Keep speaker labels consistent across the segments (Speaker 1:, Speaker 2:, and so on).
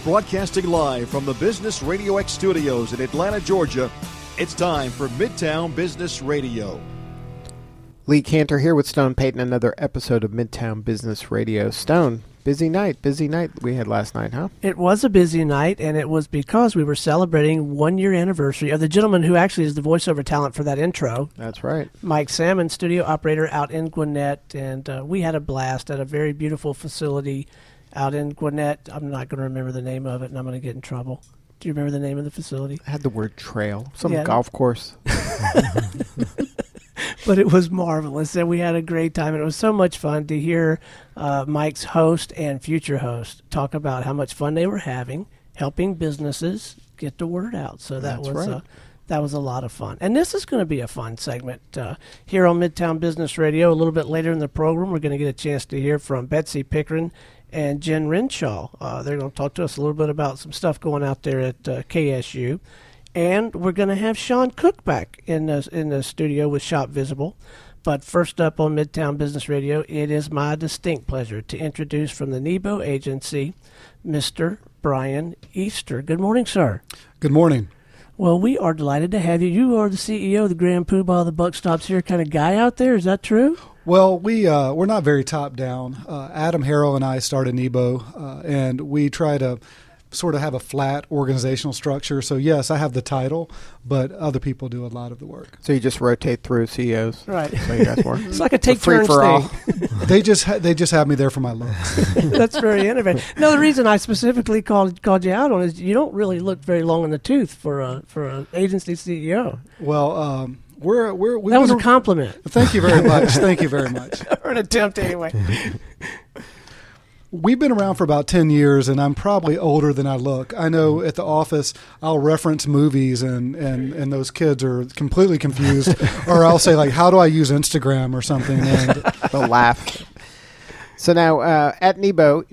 Speaker 1: Broadcasting live from the Business Radio X studios in Atlanta, Georgia, it's time for Midtown Business Radio.
Speaker 2: Lee Cantor here with Stone Payton, another episode of Midtown Business Radio. Stone, busy night we had last night, huh?
Speaker 3: It was a busy night, and it was because we were celebrating 1 year anniversary of the gentleman who actually is the voiceover talent for that intro.
Speaker 2: That's right.
Speaker 3: Mike Salmon, studio operator out in Gwinnett, and we had a blast at a very beautiful facility out in Gwinnett. I'm not going to remember the name of it, and I'm going to get in trouble. Do you remember the name of the facility?
Speaker 2: I had the word trail. Some golf course.
Speaker 3: But it was marvelous, and we had a great time. And it was so much fun to hear Mike's host and future host talk about how much fun they were having, helping businesses get the word out. So that was a lot of fun. And this is going to be a fun segment here on Midtown Business Radio. A little bit later in the program, we're going to get a chance to hear from Betsy Pickering and Jen Renshaw. They're going to talk to us a little bit about some stuff going out there at KSU. And we're going to have Sean Cook back in the studio with Shop Visible. But first up on Midtown Business Radio, it is my distinct pleasure to introduce from the Nebo Agency, Mr. Brian Easter. Good morning, sir.
Speaker 4: Good morning.
Speaker 3: Well, we are delighted to have you. You are the CEO of the Grand Poobah, the buck stops here kind of guy out there. Is that true?
Speaker 4: Well, we're not very top down. Adam Harrell and I started Nebo, and we try to sort of have a flat organizational structure. So yes, I have the title, but other people do a lot of the work.
Speaker 2: So you just rotate through CEOs,
Speaker 3: right?
Speaker 2: So you guys work.
Speaker 3: It's like a take turns thing.
Speaker 4: They just have me there for my looks.
Speaker 3: That's very innovative. No, the reason I specifically called you out on is you don't really look very long in the tooth for an agency CEO.
Speaker 4: Well,
Speaker 3: that was a compliment.
Speaker 4: Thank you very much. Thank you very much.
Speaker 3: Or an attempt anyway.
Speaker 4: We've been around for about 10 years, and I'm probably older than I look. I know at the office I'll reference movies, and those kids are completely confused. Or I'll say, like, how do I use Instagram or something? And
Speaker 2: they'll laugh. So now at Nebo,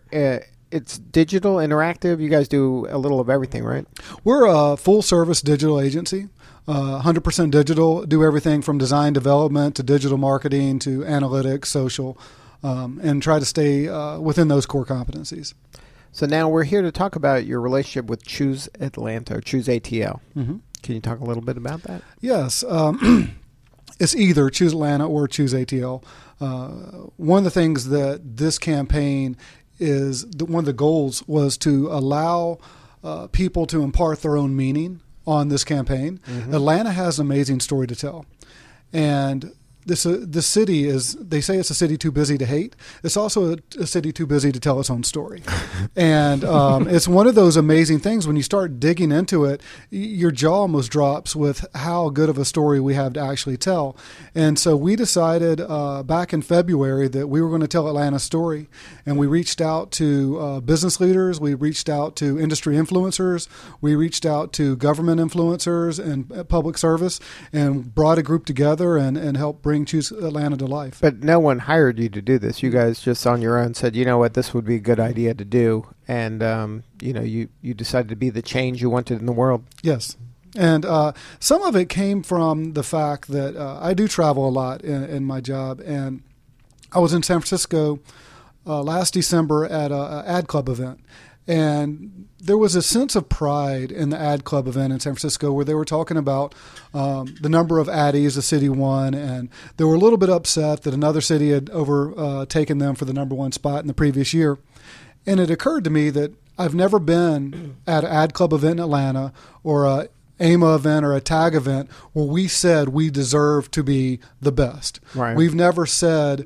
Speaker 2: it's digital, interactive. You guys do a little of everything, right?
Speaker 4: We're a full-service digital agency. 100% digital, do everything from design development to digital marketing to analytics, social, and try to stay within those core competencies.
Speaker 2: So now we're here to talk about your relationship with Choose Atlanta, or Choose ATL. Mm-hmm. Can you talk a little bit about that?
Speaker 4: Yes. It's either Choose Atlanta or Choose ATL. One of the things that this campaign is, one of the goals was to allow people to impart their own meaning on this campaign. Mm-hmm. Atlanta has an amazing story to tell. And this city is, they say it's a city too busy to hate. It's also a city too busy to tell its own story. And it's one of those amazing things when you start digging into it, your jaw almost drops with how good of a story we have to actually tell. And so we decided back in February that we were going to tell Atlanta's story. And we reached out to business leaders. We reached out to industry influencers. We reached out to government influencers and public service and brought a group together and helped bring Choose Atlanta to life.
Speaker 2: But no one hired you to do this. You guys just on your own said, you know what, this would be a good idea to do. And, you decided to be the change you wanted in the world.
Speaker 4: Yes. And some of it came from the fact that I do travel a lot in my job. And I was in San Francisco last December at an ad club event. And there was a sense of pride in the ad club event in San Francisco where they were talking about the number of addies the city won. And they were a little bit upset that another city had overtaken them for the number one spot in the previous year. And it occurred to me that I've never been at an ad club event in Atlanta or a AMA event or a TAG event where we said we deserve to be the best.
Speaker 2: Right.
Speaker 4: We've never said,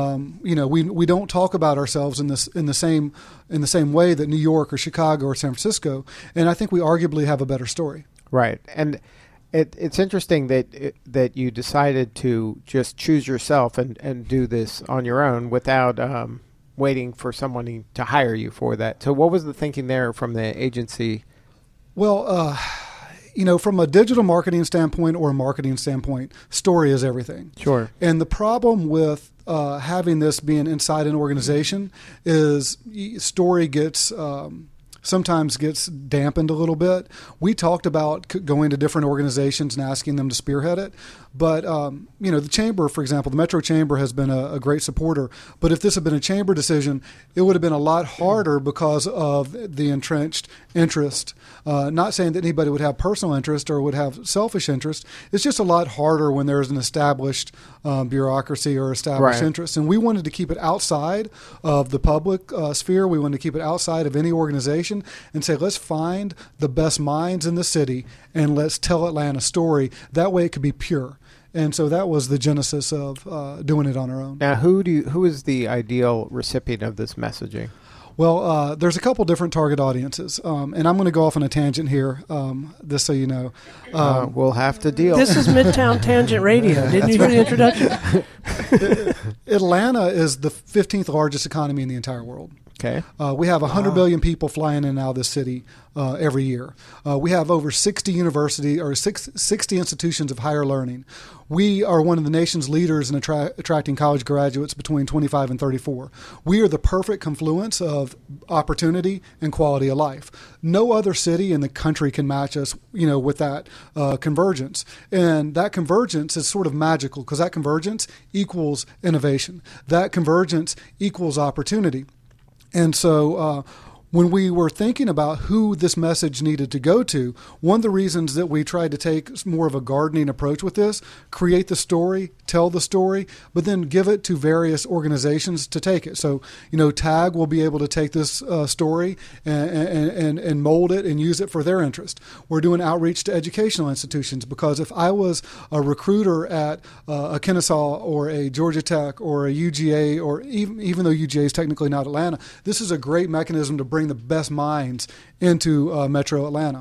Speaker 4: we don't talk about ourselves in the same way that New York or Chicago or San Francisco. And I think we arguably have a better story.
Speaker 2: Right. And it's interesting that you decided to just choose yourself and do this on your own without waiting for someone to hire you for that. So what was the thinking there from the agency?
Speaker 4: Well, from a digital marketing standpoint or a marketing standpoint, story is everything.
Speaker 2: Sure.
Speaker 4: And the problem with having this being inside an organization is story gets sometimes gets dampened a little bit. We talked about going to different organizations and asking them to spearhead it. But, the chamber, for example, the Metro Chamber has been a great supporter. But if this had been a chamber decision, it would have been a lot harder because of the entrenched interest. Not saying that anybody would have personal interest or would have selfish interest. It's just a lot harder when there's an established bureaucracy or established interest. And we wanted to keep it outside of the public sphere. We wanted to keep it outside of any organization and say, let's find the best minds in the city and let's tell Atlanta's story. That way it could be pure. And so that was the genesis of doing it on our own.
Speaker 2: Now, who is the ideal recipient of this messaging?
Speaker 4: Well, there's a couple different target audiences, and I'm going to go off on a tangent here, just so you know.
Speaker 2: We'll have to deal.
Speaker 3: This is Midtown Tangent Radio. Didn't you hear the introduction?
Speaker 4: Atlanta is the 15th largest economy in the entire world.
Speaker 2: Okay.
Speaker 4: We have 100 million people flying in and out of this city every year. We have over 60 institutions of higher learning. We are one of the nation's leaders in attracting college graduates between 25 and 34. We are the perfect confluence of opportunity and quality of life. No other city in the country can match us, with that convergence. And that convergence is sort of magical because that convergence equals innovation. That convergence equals opportunity. And so when we were thinking about who this message needed to go to, one of the reasons that we tried to take more of a gardening approach with this, create the story, tell the story, but then give it to various organizations to take it. So, TAG will be able to take this story and mold it and use it for their interest. We're doing outreach to educational institutions because if I was a recruiter at a Kennesaw or a Georgia Tech or a UGA, or even though UGA is technically not Atlanta, this is a great mechanism to bring the best minds into Metro Atlanta.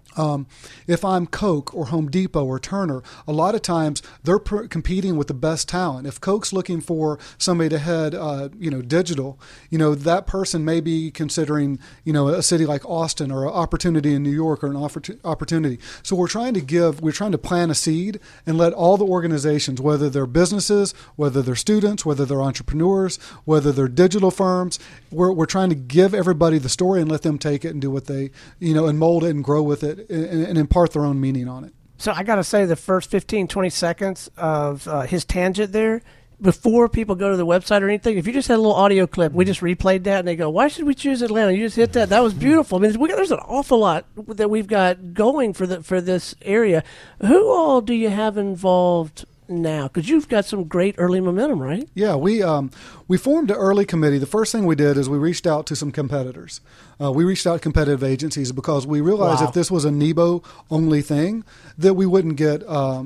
Speaker 4: If I'm Coke or Home Depot or Turner, a lot of times they're competing with the best talent. If Coke's looking for somebody to head, digital, that person may be considering, a city like Austin or an opportunity in New York or an opportunity. So we're trying to plant a seed and let all the organizations, whether they're businesses, whether they're students, whether they're entrepreneurs, whether they're digital firms, we're trying to give everybody the story and let them take it and do what they, and mold it and grow with it and impart their own meaning on it.
Speaker 3: So I got to say the first 15, 20 seconds of his tangent there, before people go to the website or anything, if you just had a little audio clip, we just replayed that and they go, why should we choose Atlanta? You just hit that. That was beautiful. I mean, there's an awful lot that we've got going for this area. Who all do you have involved now? Because you've got some great early momentum, right?
Speaker 4: Yeah, we formed an early committee. The first thing we did is we reached out to some competitors. We reached out to competitive agencies because we realized if this was a NEBO-only thing, that we wouldn't get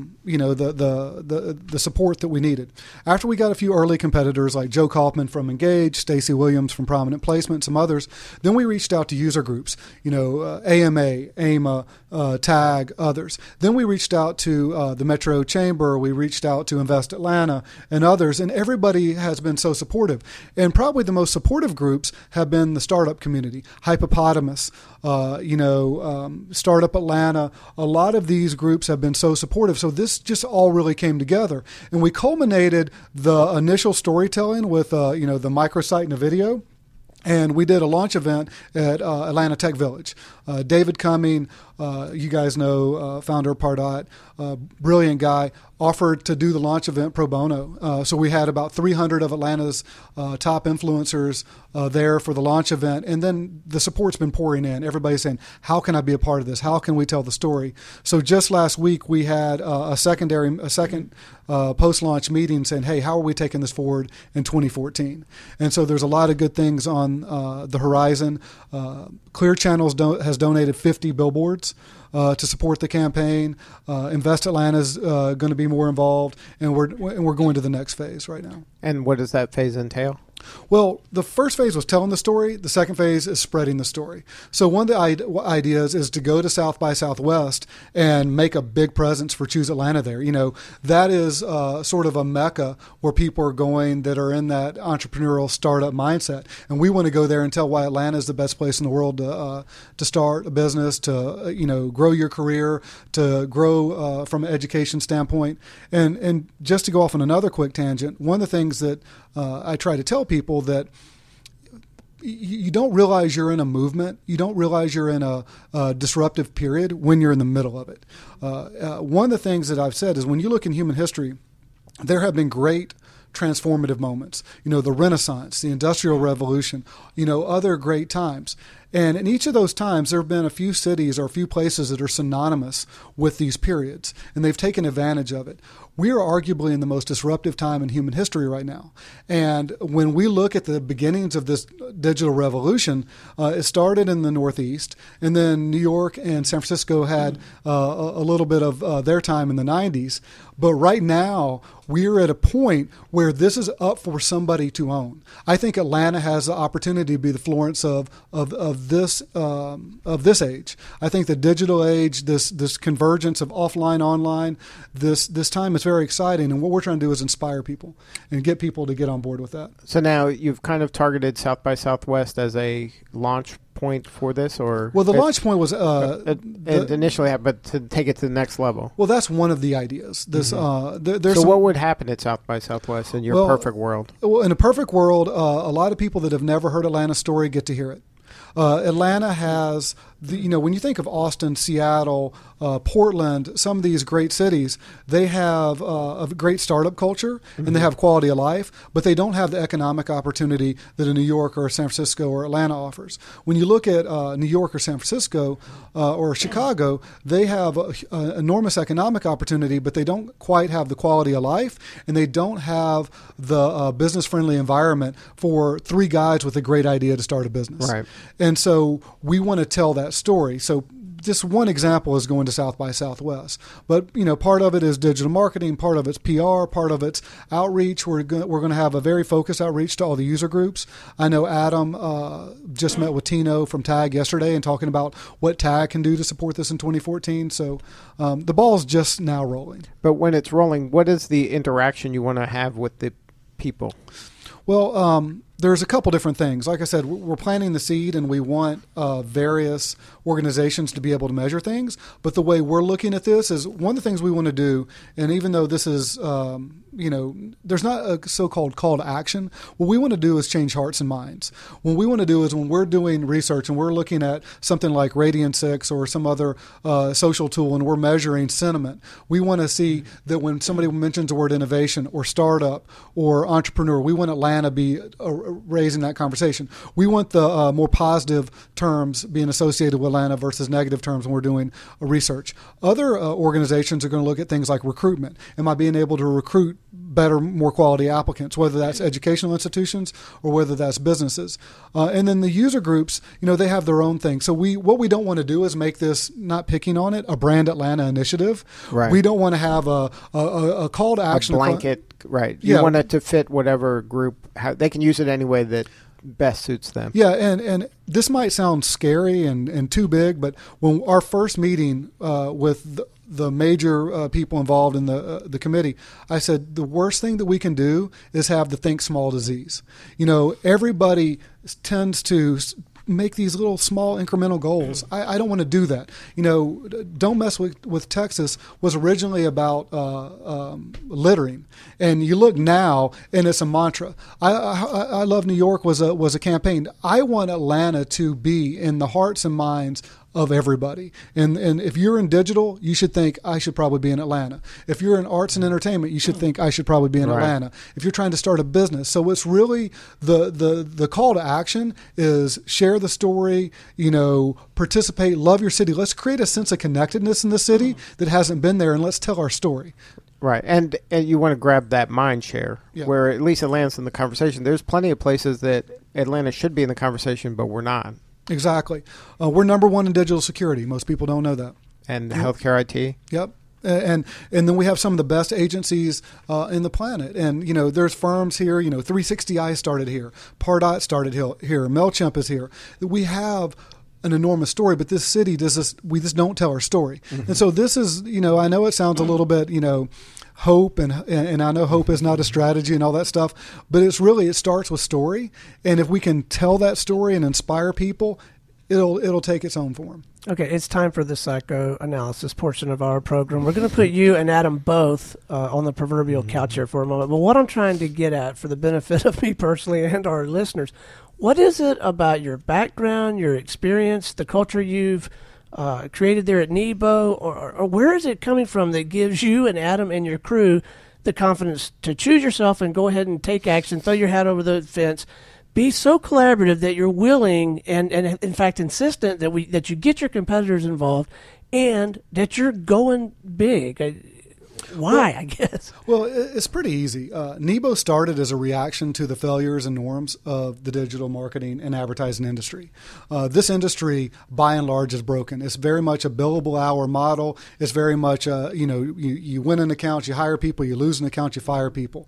Speaker 4: the support that we needed. After we got a few early competitors like Joe Kaufman from Engage, Stacey Williams from Prominent Placement, some others, then we reached out to user groups, AMA, AMA, TAG, others. Then we reached out to the Metro Chamber. We reached out to Invest Atlanta and others, and everybody has been so supportive. And probably the most supportive groups have been the startup community. Hypopotamus, Startup Atlanta. A lot of these groups have been so supportive. So this just all really came together. And we culminated the initial storytelling with, the microsite and the video. And we did a launch event at Atlanta Tech Village. David Cumming, you guys know, founder of Pardot, brilliant guy, offered to do the launch event pro bono. So we had about 300 of Atlanta's top influencers there for the launch event. And then the support's been pouring in. Everybody's saying, how can I be a part of this? How can we tell the story? So just last week, we had a second post-launch meeting saying, hey, how are we taking this forward in 2014? And so there's a lot of good things on the horizon. Clear Channels has donated 50 billboards to support the campaign. Invest Atlanta is going to be more involved, and we're going to the next phase right now.
Speaker 2: And what does that phase entail?
Speaker 4: Well, the first phase was telling the story. The second phase is spreading the story. So one of the ideas is to go to South by Southwest and make a big presence for Choose Atlanta there. That is sort of a mecca where people are going that are in that entrepreneurial startup mindset. And we want to go there and tell why Atlanta is the best place in the world to start a business, to grow your career, to grow from an education standpoint. And just to go off on another quick tangent, one of the things that I try to tell people that you don't realize you're in a movement. You don't realize you're in a disruptive period when you're in the middle of it. One of the things that I've said is when you look in human history, there have been great transformative moments. The Renaissance, the Industrial Revolution, other great times. And in each of those times, there have been a few cities or a few places that are synonymous with these periods, and they've taken advantage of it. We are arguably in the most disruptive time in human history right now. And when we look at the beginnings of this digital revolution, it started in the Northeast, and then New York and San Francisco had a little bit of their time in the 90s. But right now, we're at a point where this is up for somebody to own. I think Atlanta has the opportunity to be the Florence of this age. I think the digital age, this convergence of offline, online, this time is very exciting. And what we're trying to do is inspire people and get people to get on board with that.
Speaker 2: So now you've kind of targeted South by Southwest as a launch point for this, or
Speaker 4: well, the launch point was
Speaker 2: initially, but to take it to the next level.
Speaker 4: Well, that's one of the ideas. This
Speaker 2: so what would happen at South by Southwest in your perfect world?
Speaker 4: Well, in a perfect world, a lot of people that have never heard Atlanta's story get to hear it. Atlanta has, when you think of Austin, Seattle, Portland, some of these great cities, they have a great startup culture and they have quality of life, but they don't have the economic opportunity that a New York or San Francisco or Atlanta offers. When you look at New York or San Francisco or Chicago, they have enormous economic opportunity, but they don't quite have the quality of life, and they don't have the business-friendly environment for three guys with a great idea to start a business.
Speaker 2: Right.
Speaker 4: And so we want to tell that story. So just one example is going to South by Southwest. But, part of it is digital marketing, part of it's PR, part of it's outreach. We're going to have a very focused outreach to all the user groups. I know Adam just met with Tino from TAG yesterday and talking about what TAG can do to support this in 2014. So the ball's just now rolling.
Speaker 2: But when it's rolling, what is the interaction you want to have with the people?
Speaker 4: Well, there's a couple different things. Like I said, we're planting the seed, and we want various organizations to be able to measure things. But the way we're looking at this is one of the things we want to do, and even though this is, there's not a so-called call to action, what we want to do is change hearts and minds. What we want to do is when we're doing research and we're looking at something like Radian6 or some other social tool and we're measuring sentiment, we want to see that when somebody mentions the word innovation or startup or entrepreneur, we want Atlanta be raising that conversation. We want the more positive terms being associated with Atlanta versus negative terms when we're doing research. Other organizations are going to look at things like recruitment. Am I being able to recruit better, more quality applicants, whether that's educational institutions or whether that's businesses? And then the user groups, they have their own thing. So what we don't want to do is make this, not picking on it, a Brand Atlanta initiative.
Speaker 2: Right.
Speaker 4: We don't want to have a call to action.
Speaker 2: A blanket, right. You want it to fit whatever group. They can use it any way that best suits them.
Speaker 4: Yeah, and this might sound scary and too big, but when our first meeting with the major people involved in the committee, I said the worst thing that we can do is have the think small disease. Everybody tends to make these little small incremental goals. I don't want to do that. Don't Mess with Texas was originally about littering, and you look now and it's a mantra. I Love New York was a campaign. I want Atlanta to be in the hearts and minds of everybody. And if you're in digital, you should think I should probably be in Atlanta. If you're in arts and entertainment, you should think I should probably be in Atlanta. If you're trying to start a business. So it's really the call to action is share the story, participate, love your city. Let's create a sense of connectedness in the city that hasn't been there, and let's tell our story.
Speaker 2: Right, and you want to grab that mind share, where at least Atlanta's in the conversation. There's plenty of places that Atlanta should be in the conversation, but we're not.
Speaker 4: Exactly. We're number one in digital security. Most people don't know that.
Speaker 2: And healthcare IT.
Speaker 4: Yep. And then we have some of the best agencies in the planet. And, there's firms here, 360i started here. Pardot started here. MailChimp is here. We have an enormous story, but this city we just don't tell our story. Mm-hmm. And so this is, I know it sounds a little bit, hope and I know hope is not a strategy and all that stuff, but it starts with story. And if we can tell that story and inspire people, it'll take its own form.
Speaker 3: Okay, it's time for the psychoanalysis portion of our program. We're going to put you and Adam both on the proverbial couch here for a moment. But what I'm trying to get at, for the benefit of me personally and our listeners, What is it about your background, your experience, the culture you've created there at Nebo, or where is it coming from that gives you and Adam and your crew the confidence to choose yourself and go ahead and take action, throw your hat over the fence, be so collaborative that you're willing and in fact insistent that you get your competitors involved and that you're going big? Why, I guess?
Speaker 4: Well, it's pretty easy. Nebo started as a reaction to the failures and norms of the digital marketing and advertising industry. This industry, by and large, is broken. It's very much a billable hour model. It's very much, you win an account, you hire people, you lose an account, you fire people.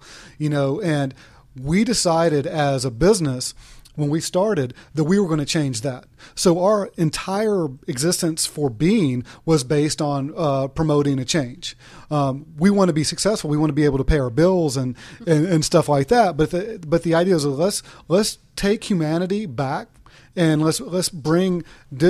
Speaker 4: And we decided as a business when we started that we were going to change that. So our entire existence for being was based on promoting a change. We want to be successful. We want to be able to pay our bills and stuff like that. But the idea is let's take humanity back and let's bring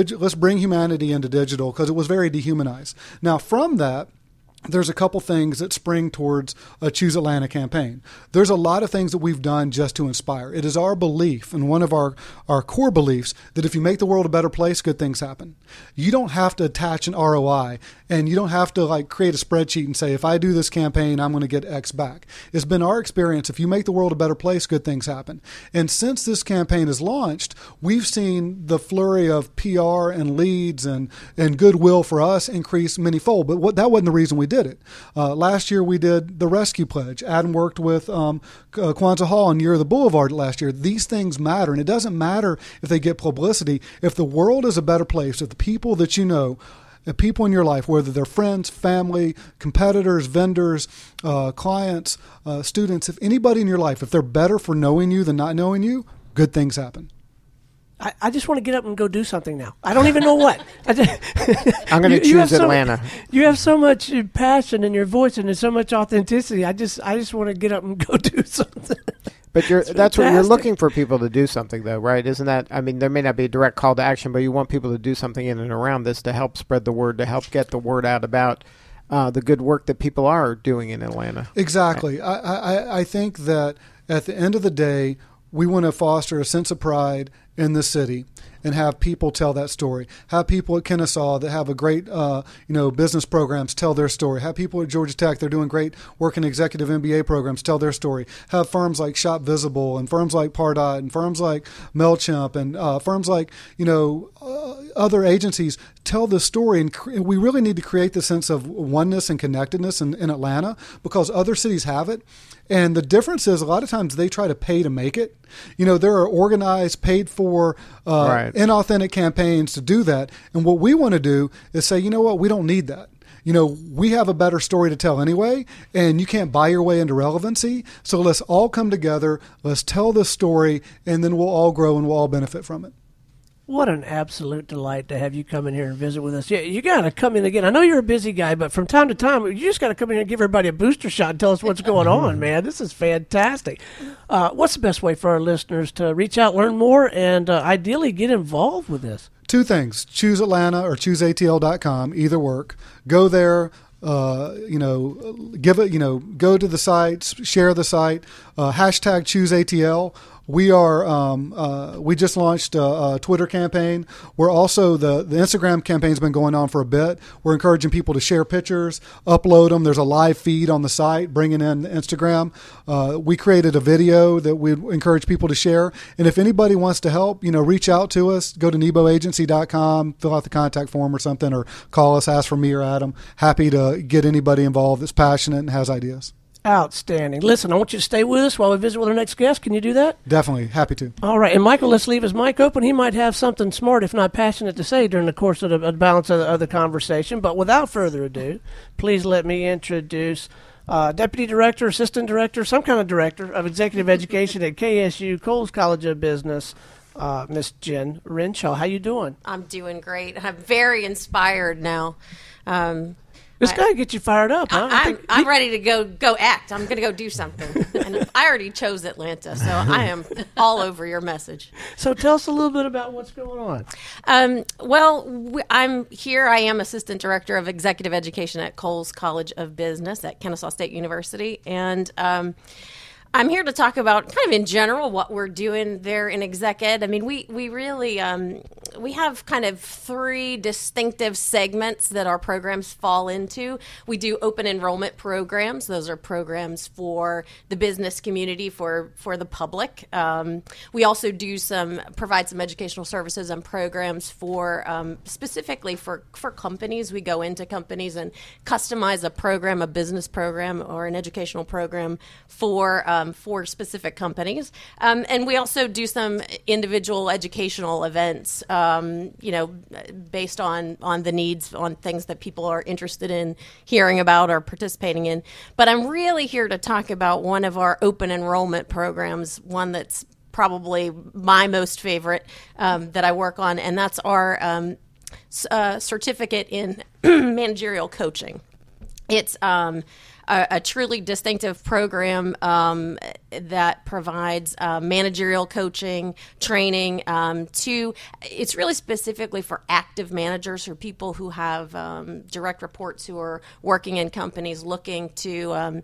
Speaker 4: humanity into digital because it was very dehumanized. Now from that, there's a couple things that spring towards a Choose Atlanta campaign. There's a lot of things that we've done just to inspire. It is our belief, and one of our core beliefs, that if you make the world a better place, good things happen. You don't have to attach an ROI, and you don't have to create a spreadsheet and say, if I do this campaign, I'm going to get X back. It's been our experience, if you make the world a better place, good things happen. And since this campaign is launched, we've seen the flurry of PR and leads and goodwill for us increase manyfold. But that wasn't the reason we did it. Last year we did the Rescue Pledge. Adam worked with Kwanzaa Hall and Year of the Boulevard last year. These things matter, and it doesn't matter if they get publicity. If the world is a better place, if the people that you know, the people in your life, whether they're friends, family, competitors, vendors, clients, students, if anybody in your life, if they're better for knowing you than not knowing you, good things happen.
Speaker 3: I just want to get up and go do something now. I don't even know what.
Speaker 2: I'm going to choose Atlanta.
Speaker 3: You have so much passion in your voice and there's so much authenticity. I just want to get up and go do something.
Speaker 2: But that's what you're looking for, people to do something, though, right? Isn't that? I mean, there may not be a direct call to action, but you want people to do something in and around this to help spread the word, to help get the word out about the good work that people are doing in Atlanta.
Speaker 4: Exactly. I think that at the end of the day, we want to foster a sense of pride in the city and have people tell that story. Have people at Kennesaw that have a great, business programs tell their story. Have people at Georgia Tech, they're doing great work in executive MBA programs, tell their story. Have firms like Shop Visible and firms like Pardot and firms like MailChimp and firms like, other agencies tell this story. And we really need to create the sense of oneness and connectedness in Atlanta because other cities have it. And the difference is a lot of times they try to pay to make it. There are organized, paid for, inauthentic campaigns to do that. And what we want to do is say, you know what, we don't need that. We have a better story to tell anyway, and you can't buy your way into relevancy. So let's all come together, let's tell this story, and then we'll all grow and we'll all benefit from it.
Speaker 3: What an absolute delight to have you come in here and visit with us. Yeah, you got to come in again. I know you're a busy guy, but from time to time, you just got to come in here and give everybody a booster shot and tell us what's going on, man. This is fantastic. What's the best way for our listeners to reach out, learn more, and ideally get involved with this?
Speaker 4: Two things. Choose Atlanta or chooseatl.com. Either work. Go there. Go to the site, share the site, hashtag ChooseATL. We just launched a Twitter campaign. We're also, the Instagram campaign's been going on for a bit. We're encouraging people to share pictures, upload them. There's a live feed on the site, bringing in Instagram. We created a video that we encourage people to share. And if anybody wants to help, reach out to us, go to neboagency.com, fill out the contact form or something, or call us, ask for me or Adam. Happy to get anybody involved that's passionate and has ideas.
Speaker 3: Outstanding. Listen, I want you to stay with us while we visit with our next guest. Can you do that?
Speaker 4: Definitely. Happy to.
Speaker 3: All right. And Michael, let's leave his mic open. He might have something smart, if not passionate, to say during the course of the balance of the conversation. But without further ado, please let me introduce Deputy Director, Assistant Director, some kind of Director of Executive Education at KSU, Coles College of Business, Miss Jen Renshaw. How you doing?
Speaker 5: I'm doing great. I'm very inspired now.
Speaker 3: This guy gets you fired up, huh?
Speaker 5: I'm ready to go act. I'm going to go do something. And I already chose Atlanta, so I am all over your message.
Speaker 3: So tell us a little bit about what's going on.
Speaker 5: I'm here. I am Assistant Director of Executive Education at Coles College of Business at Kennesaw State University. And I'm here to talk about kind of in general what we're doing there in Exec Ed. I mean, we really we have kind of 3 distinctive segments that our programs fall into. We do open enrollment programs. Those are programs for the business community, for the public. We also do provide some educational services and programs for specifically for companies. We go into companies and customize a program, a business program or an educational program for specific companies. And we also do some individual educational events, based on the needs, on things that people are interested in hearing about or participating in. But I'm really here to talk about one of our open enrollment programs, one that's probably my most favorite that I work on, and that's our certificate in managerial coaching. It's a truly distinctive program that provides managerial coaching, training. It's really specifically for active managers or people who have direct reports who are working in companies looking to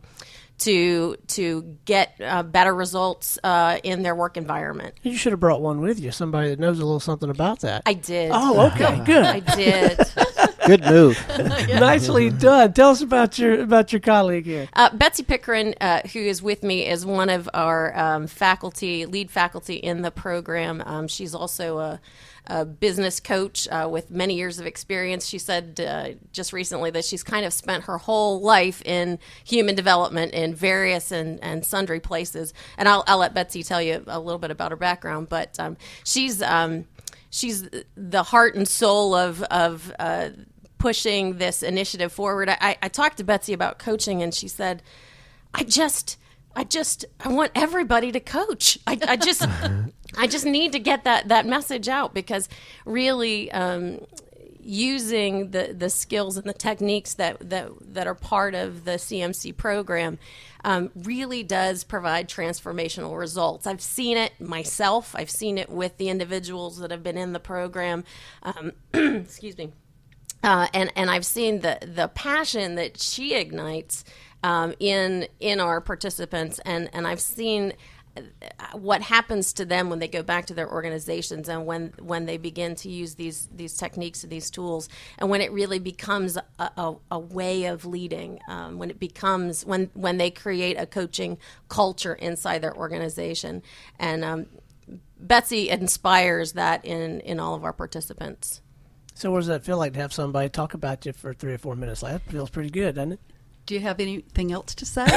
Speaker 5: get better results in their work environment.
Speaker 3: You should have brought one with you, somebody that knows a little something about that.
Speaker 5: I did.
Speaker 3: Oh, okay, good.
Speaker 5: I did.
Speaker 2: Good move.
Speaker 3: Nicely done. Tell us about your colleague here.
Speaker 5: Betsy Pickering, who is with me, is one of our lead faculty in the program. She's also a business coach with many years of experience. She said just recently that she's kind of spent her whole life in human development in various and sundry places. And I'll let Betsy tell you a little bit about her background, but she's the heart and soul of pushing this initiative forward. I talked to Betsy about coaching, and she said, I want everybody to coach. I just need to get that message out, because really using the skills and the techniques that are part of the CMC program really does provide transformational results. I've seen it myself. I've seen it with the individuals that have been in the program. Excuse me. And I've seen the passion that she ignites in our participants, and I've seen what happens to them when they go back to their organizations and when they begin to use these techniques and these tools, and when it really becomes a way of leading, when they create a coaching culture inside their organization. And Betsy inspires that in all of our participants.
Speaker 3: So what does that feel like to have somebody talk about you for 3 or 4 minutes? That feels pretty good, doesn't it?
Speaker 6: Do you have anything else to say?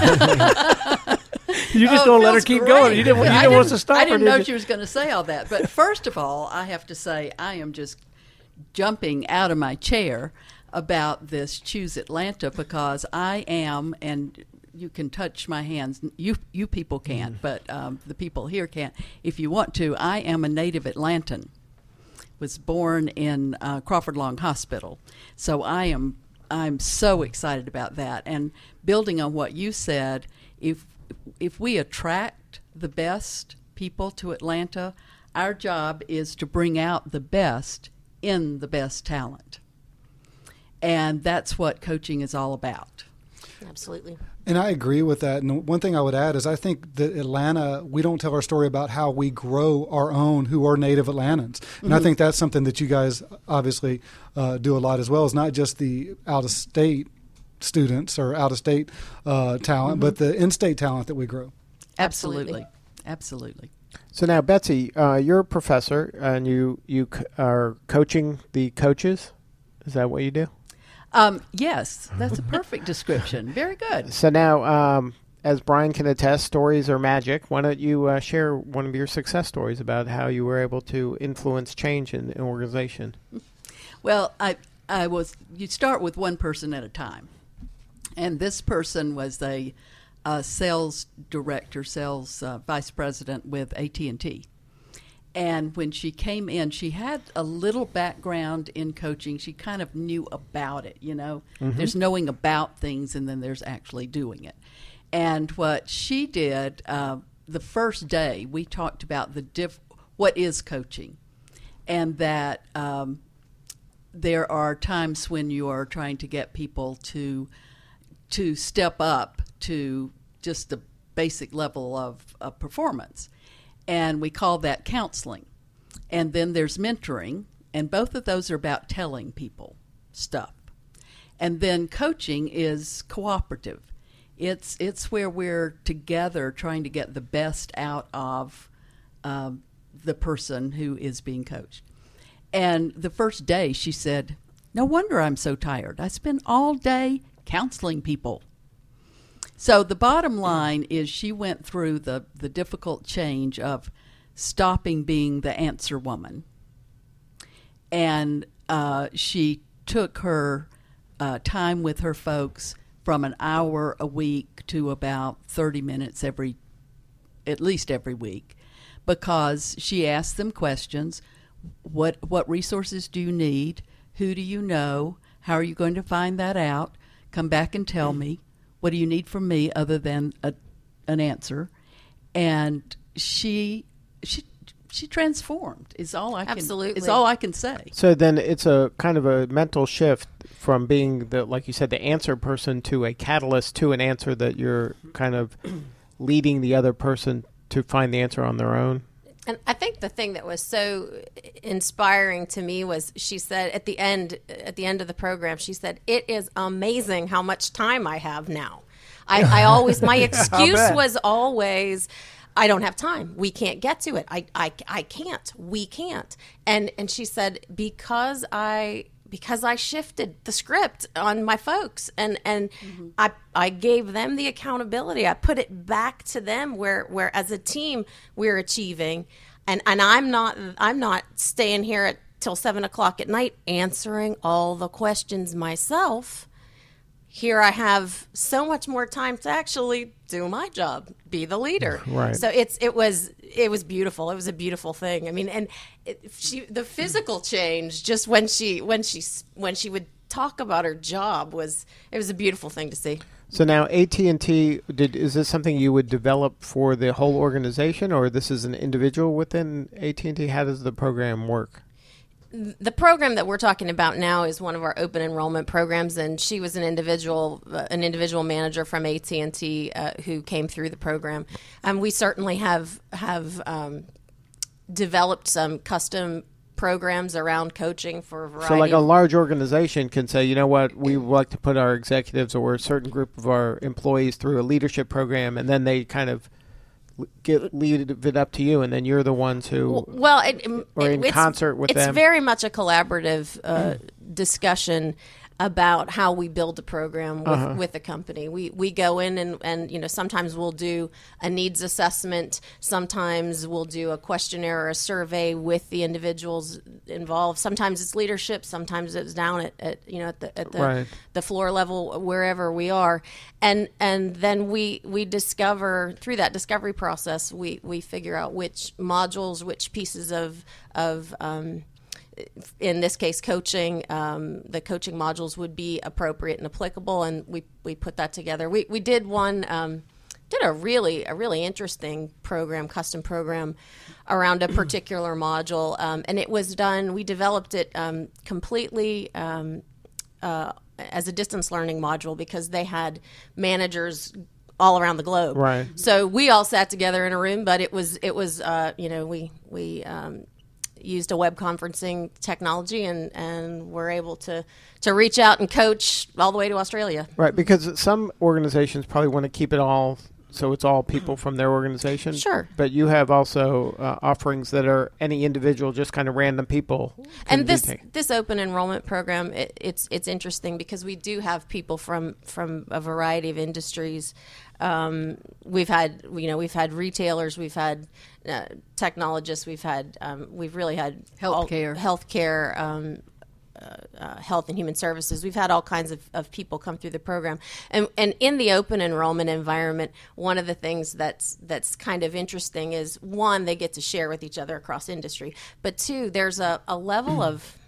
Speaker 3: You just don't let her keep going. You didn't want us to stop her.
Speaker 6: I didn't know she was going to say all that. But first of all, I have to say I am just jumping out of my chair about this Choose Atlanta, because I am, and you can touch my hands. You people can't, but the people here can. If you want to, I am a native Atlantan. Was born in Crawford Long Hospital. So I'm so excited about that. And building on what you said, if we attract the best people to Atlanta, our job is to bring out the best in the best talent. And that's what coaching is all about.
Speaker 5: Absolutely.
Speaker 4: And I agree with that. And one thing I would add is I think that Atlanta, we don't tell our story about how we grow our own who are native Atlantans. And I think that's something that you guys obviously do a lot as well. It's not just the out-of-state students or out-of-state talent, but the in-state talent that we grow.
Speaker 6: Absolutely.
Speaker 2: So now, Betsy, you're a professor, and you are coaching the coaches. Is that what you do?
Speaker 6: Yes, that's a perfect description. Very good.
Speaker 2: So now, as Brian can attest, stories are magic. Why don't you share one of your success stories about how you were able to influence change in an organization?
Speaker 6: Well, you start with one person at a time. And this person was a sales director, vice president with AT&T. And when she came in, she had a little background in coaching. She kind of knew about it, There's knowing about things, and then there's actually doing it. And what she did, the first day, we talked about what is coaching, and that there are times when you are trying to get people to step up to just basic level of performance. And we call that counseling. And then there's mentoring, and both of those are about telling people stuff. And then coaching is cooperative. It's where we're together trying to get the best out of the person who is being coached. And the first day she said, "No wonder I'm so tired. I spend all day counseling people." So the bottom line is she went through the difficult change of stopping being the answer woman. And she took her time with her folks from an hour a week to about 30 minutes at least every week, because she asked them questions. What resources do you need? Who do you know? How are you going to find that out? Come back and tell me. What do you need from me other than an answer? And she transformed. Is all I can say.
Speaker 2: So then it's a kind of a mental shift from being like you said, the answer person to a catalyst to an answer that you're kind of leading the other person to find the answer on their own.
Speaker 5: And I think the thing that was so inspiring to me was she said at the end of the program, she said, "It is amazing how much time I have now." I always, my excuse was always, "I don't have time. We can't get to it. I can't. We can't." And she said, because I shifted the script on my folks and I gave them the accountability. I put it back to them where as a team we're achieving, and I'm not staying here till 7:00 at night answering all the questions myself. Here I have so much more time to actually do my job, be the leader.
Speaker 2: Right.
Speaker 5: So it was beautiful. It was a beautiful thing. I mean, and the physical change just when she would talk about her job was a beautiful thing to see.
Speaker 2: So now AT&T, is this something you would develop for the whole organization, or this is an individual within AT&T? How does the program work?
Speaker 5: The program that we're talking about now is one of our open enrollment programs, and she was an individual manager from AT&T who came through the program. We certainly have developed some custom programs around coaching for a variety.
Speaker 2: So like a large organization can say, you know what, we would like to put our executives or a certain group of our employees through a leadership program, and then they kind of lead it up to you, and then you're the ones who in concert with them.
Speaker 5: It's very much a collaborative discussion about how we build a program with a company. We go in and sometimes we'll do a needs assessment. Sometimes we'll do a questionnaire or a survey with the individuals involved. Sometimes it's leadership. Sometimes it's down at the floor level, wherever we are. And then we discover, through that discovery process, we figure out which modules, which pieces of in this case, coaching, the coaching modules would be appropriate and applicable, and we put that together. We did a really interesting program, custom program, around a particular module, and it was done. We developed it completely as a distance learning module because they had managers all around the globe.
Speaker 2: Right.
Speaker 5: So we all sat together in a room, but it was we used a web conferencing technology and we're able to reach out and coach all the way to Australia.
Speaker 2: Right, because some organizations probably want to keep it all so it's all people from their organization.
Speaker 5: Sure.
Speaker 2: But you have also offerings that are any individual, just kind of random people.
Speaker 5: And this open enrollment program, it's interesting because we do have people from a variety of industries. We've had retailers, we've had technologists, we've really had healthcare, health and human services. We've had all kinds of people come through the program, and in the open enrollment environment, one of the things that's kind of interesting is, one, they get to share with each other across industry, but two, there's a level of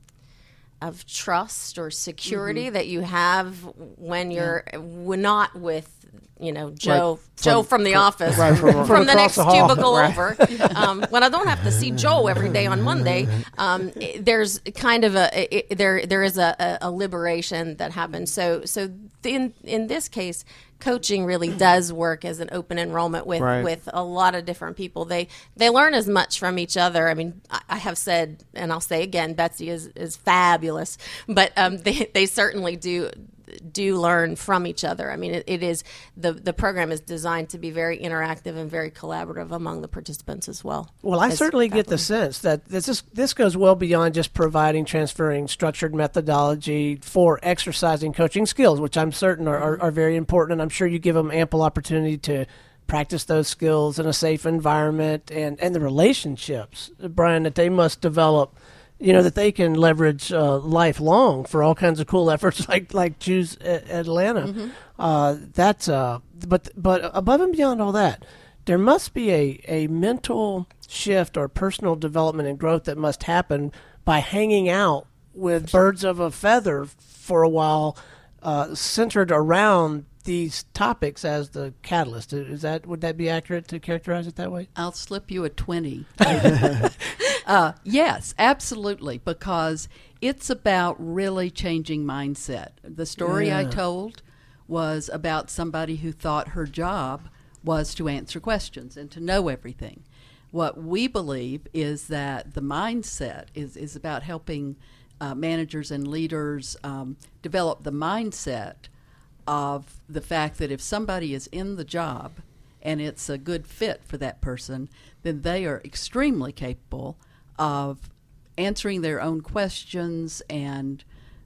Speaker 5: trust or security that you have when you're not with Joe from the office, from the next cubicle over. When I don't have to see Joe every day on Monday, there's kind of there is a liberation that happens. So in this case, coaching really does work as an open enrollment with
Speaker 2: Right.
Speaker 5: with a lot of different people. They learn as much from each other. I mean, I have said, and I'll say again, Betsy is fabulous, but they certainly do learn from each other. I mean, it is the program is designed to be very interactive and very collaborative among the participants as well.
Speaker 3: Well, I
Speaker 5: as
Speaker 3: certainly get the
Speaker 5: faculty.
Speaker 3: sense that this goes well beyond just providing, transferring structured methodology for exercising coaching skills, which I'm certain are very important, and I'm sure you give them ample opportunity to practice those skills in a safe environment and the relationships, Brian, that they must develop, that they can leverage lifelong for all kinds of cool efforts like Choose Atlanta. But above and beyond all that, there must be a mental shift or personal development and growth that must happen by hanging out with birds of a feather for a while, centered around these topics as the catalyst. Would that be accurate to characterize it that way?
Speaker 6: I'll slip you a 20. Yes, absolutely, because it's about really changing mindset. The story I told was about somebody who thought her job was to answer questions and to know everything. What we believe is that the mindset is about helping managers and leaders develop the mindset of the fact that if somebody is in the job and it's a good fit for that person, then they are extremely capable of answering their own questions and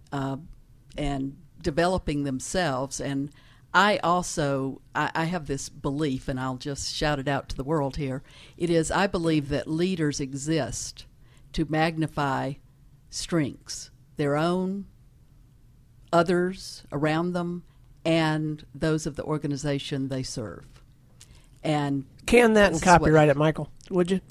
Speaker 6: developing themselves. And I have this belief, and I'll just shout it out to the world here. I believe that leaders exist to magnify strengths, their own, others around them, and those of the organization they serve. And
Speaker 3: Can that and copyright it, Michael, would you?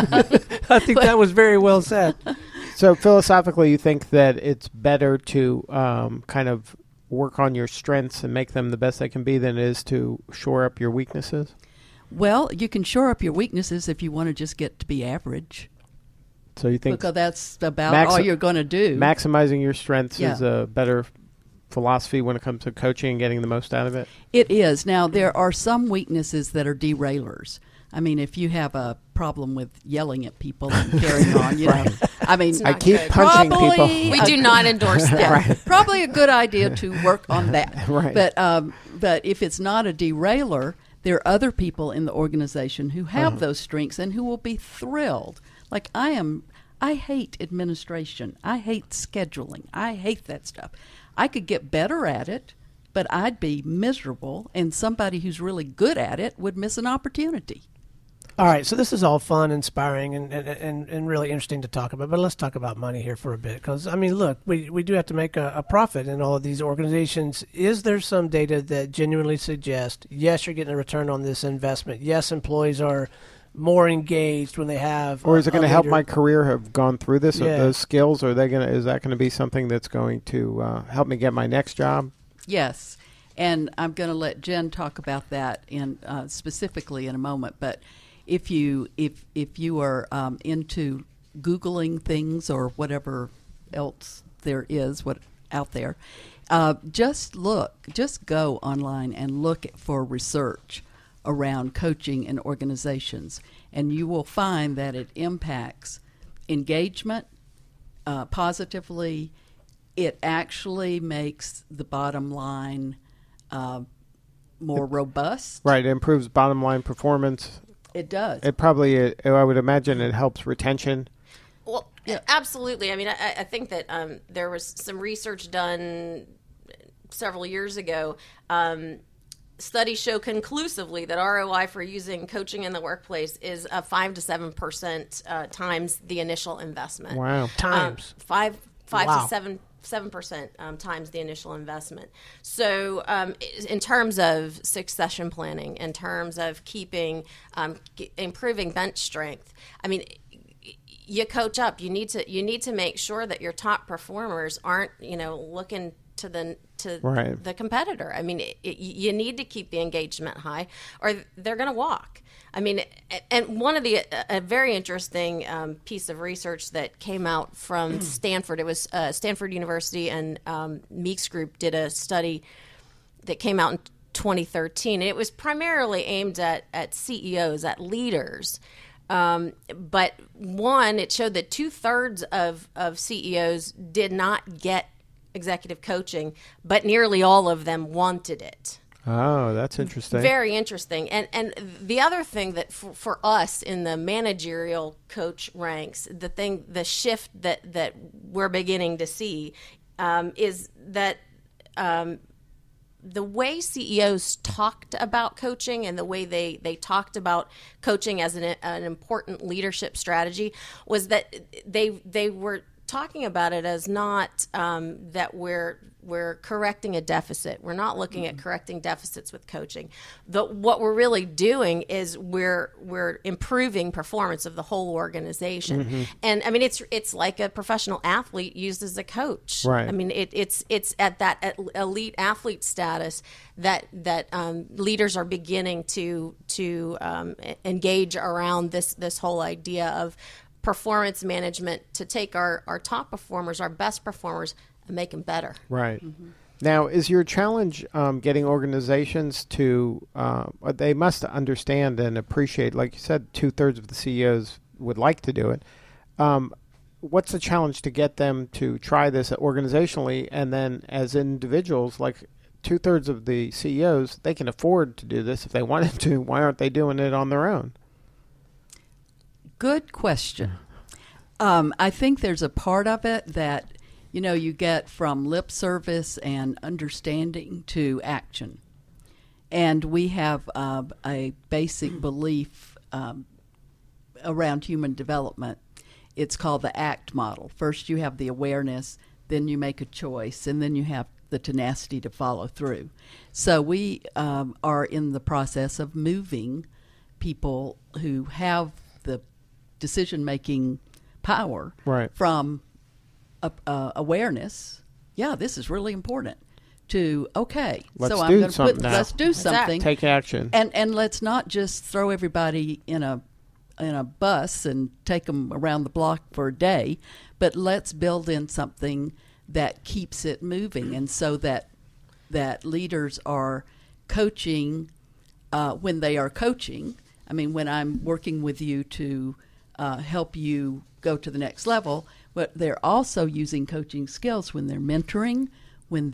Speaker 3: I think that was very well said.
Speaker 2: So philosophically, you think that it's better to kind of work on your strengths and make them the best they can be than it is to shore up your weaknesses?
Speaker 6: Well, you can shore up your weaknesses if you want to just get to be average.
Speaker 2: So you think
Speaker 6: Because that's about all you're going to do.
Speaker 2: maximizing your strengths
Speaker 6: Yeah.
Speaker 2: is a better philosophy when it comes to coaching and getting the most out of it?
Speaker 6: It is. Now, there are some weaknesses that are derailers. I mean, if you have a problem with yelling at people and carrying on, I mean,
Speaker 2: I
Speaker 5: not
Speaker 2: keep
Speaker 5: good.
Speaker 2: punching
Speaker 6: Probably-
Speaker 2: people.
Speaker 5: We do not endorse that.
Speaker 6: probably a good idea to work on that.
Speaker 2: Right.
Speaker 6: But if it's not a derailer, there are other people in the organization who have those strengths and who will be thrilled. Like I hate administration. I hate scheduling. I hate that stuff. I could get better at it, but I'd be miserable, and somebody who's really good at it would miss an opportunity.
Speaker 3: All right, so this is all fun, inspiring, and really interesting to talk about. But let's talk about money here for a bit, because I mean, look, we do have to make a profit in all of these organizations. Is there some data that genuinely suggests, yes, you're getting a return on this investment? Yes, employees are more engaged when they have.
Speaker 2: Or is it going to help
Speaker 3: leader.
Speaker 2: my career have gone through this?
Speaker 3: Yeah.
Speaker 2: Those skills, or is that going to be something that's going to help me get my next job?
Speaker 6: Yes, and I'm going to let Jen talk about that specifically in a moment. But if you are into Googling things or whatever else there is out there, just go online and look for research around coaching in organizations, and you will find that it impacts engagement positively. It actually makes the bottom line more robust.
Speaker 2: Right, it improves bottom line performance.
Speaker 6: It does.
Speaker 2: It probably, I would imagine, it helps retention.
Speaker 5: Well, absolutely. I mean, I think that there was some research done several years ago. Studies show conclusively that ROI for using coaching in the workplace is 5 to 7% times the initial investment.
Speaker 2: Wow.
Speaker 3: Times.
Speaker 5: 5
Speaker 3: Wow.
Speaker 5: to 7% times the initial investment. So in terms of succession planning, in terms of improving bench strength, I mean, you coach up. You need to make sure that your top performers aren't looking to the competitor. I mean, you need to keep the engagement high, or they're going to walk. I mean, and one of a very interesting piece of research that came out from Stanford. It was Stanford University and Meeks Group did a study that came out in 2013. And it was primarily aimed at CEOs, at leaders. But one, it showed that 2/3 of CEOs did not get executive coaching, but nearly all of them wanted it.
Speaker 2: Oh, that's interesting.
Speaker 5: Very interesting. And the other thing that for us in the managerial coach ranks, the shift that we're beginning to see is that the way CEOs talked about coaching and the way they talked about coaching as an important leadership strategy was that they were talking about it as not that we're correcting a deficit. We're not looking at correcting deficits with coaching. What we're really doing is we're improving performance of the whole organization. And I mean, it's like a professional athlete used as a coach.
Speaker 2: Right.
Speaker 5: I mean, it's at that elite athlete status that leaders are beginning to engage around this whole idea of performance management, to take our top performers, our best performers, and make them better.
Speaker 2: Right. Now, is your challenge getting organizations to, they must understand and appreciate, like you said, 2/3 of the CEOs would like to do it. What's the challenge to get them to try this organizationally, and then as individuals, like 2/3 of the CEOs, they can afford to do this if they wanted to. Why aren't they doing it on their own?
Speaker 6: Good question. I think there's a part of it that, you get from lip service and understanding to action. And we have a basic belief around human development. It's called the ACT model. First you have the awareness, then you make a choice, and then you have the tenacity to follow through. So we are in the process of moving people who have the decision-making power from awareness, this is really important, to
Speaker 2: let's
Speaker 6: I'm
Speaker 2: do
Speaker 6: going to
Speaker 2: something now.
Speaker 6: Let's do something.
Speaker 2: Take action.
Speaker 6: And let's not just throw everybody in a bus and take them around the block for a day, but let's build in something that keeps it moving, and so that leaders are coaching when they are coaching. I mean, when I'm working with you to help you go to the next level, but they're also using coaching skills when they're mentoring, when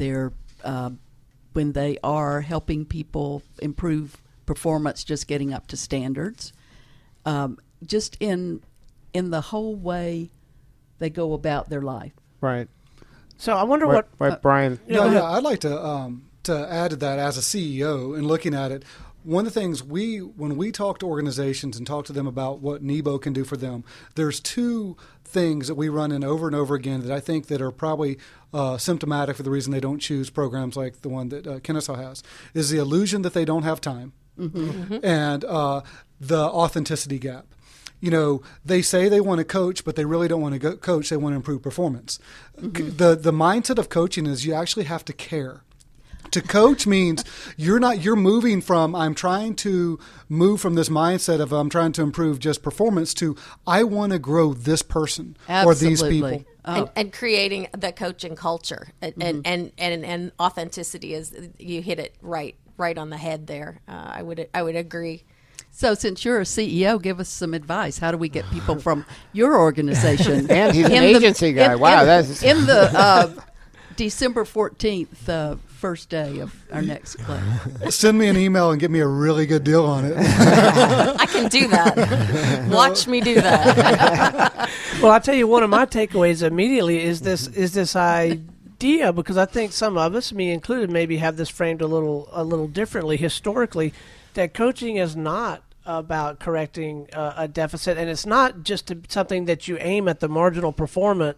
Speaker 6: they are helping people improve performance, just getting up to standards, just in the whole way they go about their life.
Speaker 2: Right.
Speaker 3: So I wonder what
Speaker 2: Brian.
Speaker 4: I'd like to add to that as a CEO and looking at it. One of the things when we talk to organizations and talk to them about what NEBO can do for them, there's two things that we run in over and over again that I think that are probably symptomatic for the reason they don't choose programs like the one that Kennesaw has, is the illusion that they don't have time and the authenticity gap. They say they want to coach, but they really don't want to coach. They want to improve performance. The mindset of coaching is you actually have to care. To coach means you're moving from, I'm trying to move from this mindset of I'm trying to improve just performance to I want to grow this person or these people.
Speaker 5: And creating the coaching culture and authenticity is, you hit it right on the head there. I would agree.
Speaker 6: So since you're a CEO, give us some advice. How do we get people from your organization?
Speaker 2: And he's an agency guy. Wow, that's
Speaker 6: in the December 14th, first day of our next class.
Speaker 4: Send me an email and get me a really good deal on it.
Speaker 5: I can do that. Watch me do that.
Speaker 3: Well, I'll tell you, one of my takeaways immediately is this idea, because I think some of us, me included, maybe have this framed a little differently historically, that coaching is not about correcting a deficit, and it's not just something that you aim at the marginal performer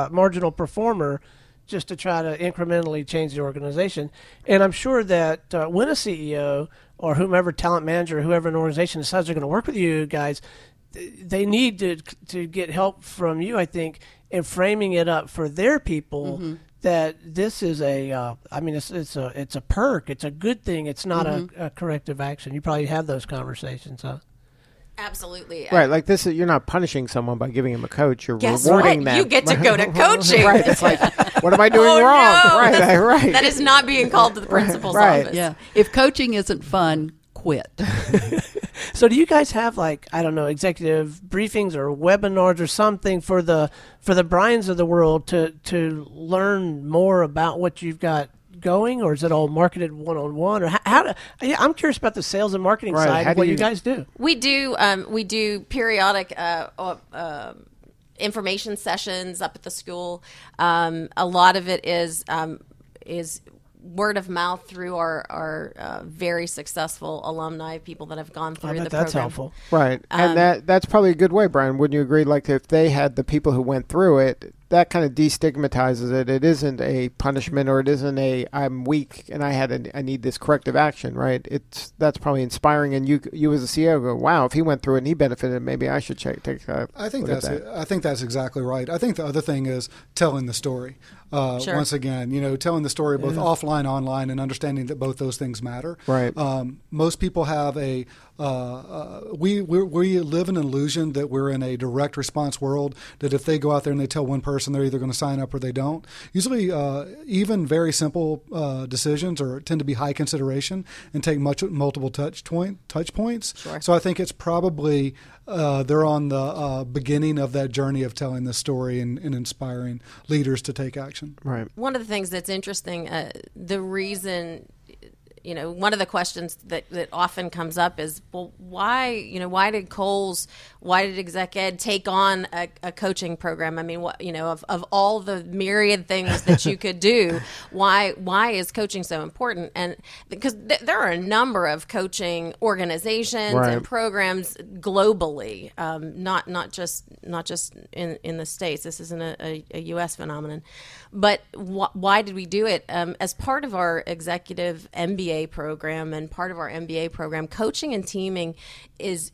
Speaker 3: just to try to incrementally change the organization. And I'm sure that when a CEO or whomever, talent manager, whoever an organization decides they're going to work with you guys, they need to get help from you, I think, in framing it up for their people that this is it's a perk, it's a good thing, it's not a corrective action. You probably have those conversations, huh?
Speaker 5: Absolutely.
Speaker 2: Right, like this, you're not punishing someone by giving him a coach. You're
Speaker 5: Guess
Speaker 2: rewarding
Speaker 5: what?
Speaker 2: them.
Speaker 5: You get to go to coaching.
Speaker 2: Right. It's like What am I doing
Speaker 5: Oh,
Speaker 2: wrong?
Speaker 5: no.
Speaker 2: Right.
Speaker 5: That is not being called to the principal's
Speaker 2: Right.
Speaker 5: office.
Speaker 6: Yeah. If coaching isn't fun, quit.
Speaker 3: So do you guys have, like, I don't know, executive briefings or webinars or something for the Bryans of the world to learn more about what you've got going, or is it all marketed one-on-one? Or I'm curious about the sales and marketing
Speaker 2: Right.
Speaker 3: side
Speaker 2: How
Speaker 3: of
Speaker 2: do
Speaker 3: what you
Speaker 2: you-
Speaker 3: guys do.
Speaker 5: We do periodic information sessions up at the school. A lot of it is word of mouth through our very successful alumni, people that have gone through
Speaker 3: I
Speaker 5: the
Speaker 3: bet that's
Speaker 5: program.
Speaker 3: helpful.
Speaker 2: Right. And that's probably a good way, Brian. Wouldn't you agree? Like, if they had the people who went through it, that kind of destigmatizes it. It isn't a punishment, or it isn't a I'm weak and I need this corrective action, right? That's probably inspiring, and you as a CEO go, wow, if he went through it and he benefited, maybe I should take a
Speaker 4: I think
Speaker 2: look at
Speaker 4: that's
Speaker 2: that.
Speaker 4: it. I think that's exactly right. I think the other thing is telling the story.
Speaker 5: Sure.
Speaker 4: Once again, telling the story both offline, online, and understanding that both those things matter.
Speaker 2: Right.
Speaker 4: Most people have we live in an illusion that we're in a direct response world, that if they go out there and they tell one person, they're either going to sign up or they don't. Usually, even very simple decisions tend to be high consideration and take multiple touch points.
Speaker 5: Sure.
Speaker 4: So I think it's probably they're on the beginning of that journey of telling the story and inspiring leaders to take action.
Speaker 2: Right.
Speaker 5: One of the things that's interesting, the reason, one of the questions that often comes up is, well, why did Exec Ed take on a coaching program? I mean, of all the myriad things that you could do, why is coaching so important? And because there are a number of coaching organizations
Speaker 2: Right.
Speaker 5: and programs globally, not just in the States. This isn't a U.S. phenomenon. But why did we do it? As part of our executive MBA program and part of our MBA program, coaching and teaming is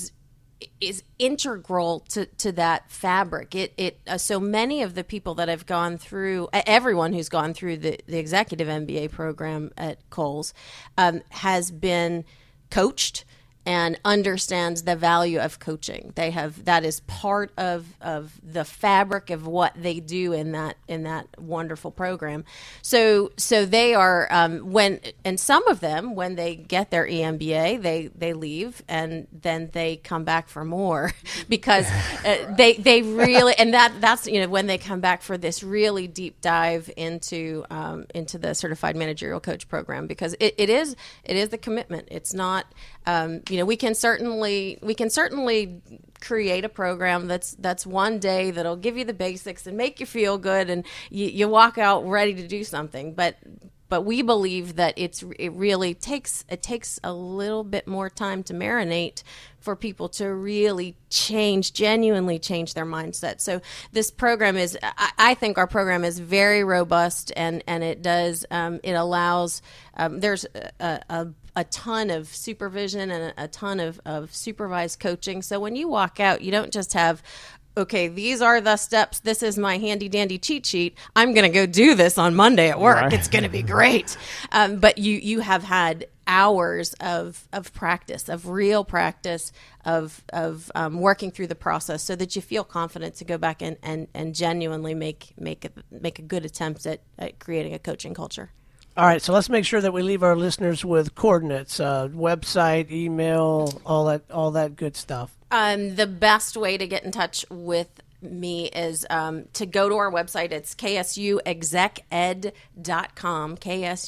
Speaker 5: integral to that fabric. So many of the people that have gone through, everyone who's gone through the executive MBA program at Kohl's has been coached and understands the value of coaching. That is part of the fabric of what they do in that wonderful program. So they are and some of them, when they get their EMBA, they leave and then they come back for more because they really, and that's when they come back for this really deep dive into the Certified Managerial Coach program, because it is the commitment. It's not. We can certainly create a program that's one day that'll give you the basics and make you feel good, and you walk out ready to do something. But we believe that it really takes a little bit more time to marinate for people to really genuinely change their mindset. So this program I think our program is very robust, and it does, it allows, there's a ton of supervision and a ton of supervised coaching. So when you walk out, you don't just have, okay, these are the steps. This is my handy dandy cheat sheet. I'm going to go do this on Monday at work.
Speaker 2: Right.
Speaker 5: It's going to be great. But you have had hours of practice, of real practice, of working through the process, so that you feel confident to go back and genuinely make a good attempt at creating a coaching culture.
Speaker 3: All right, so let's make sure that we leave our listeners with coordinates, website, email, all that good stuff.
Speaker 5: The best way to get in touch with me is to go to our website. It's ksuexeced.com,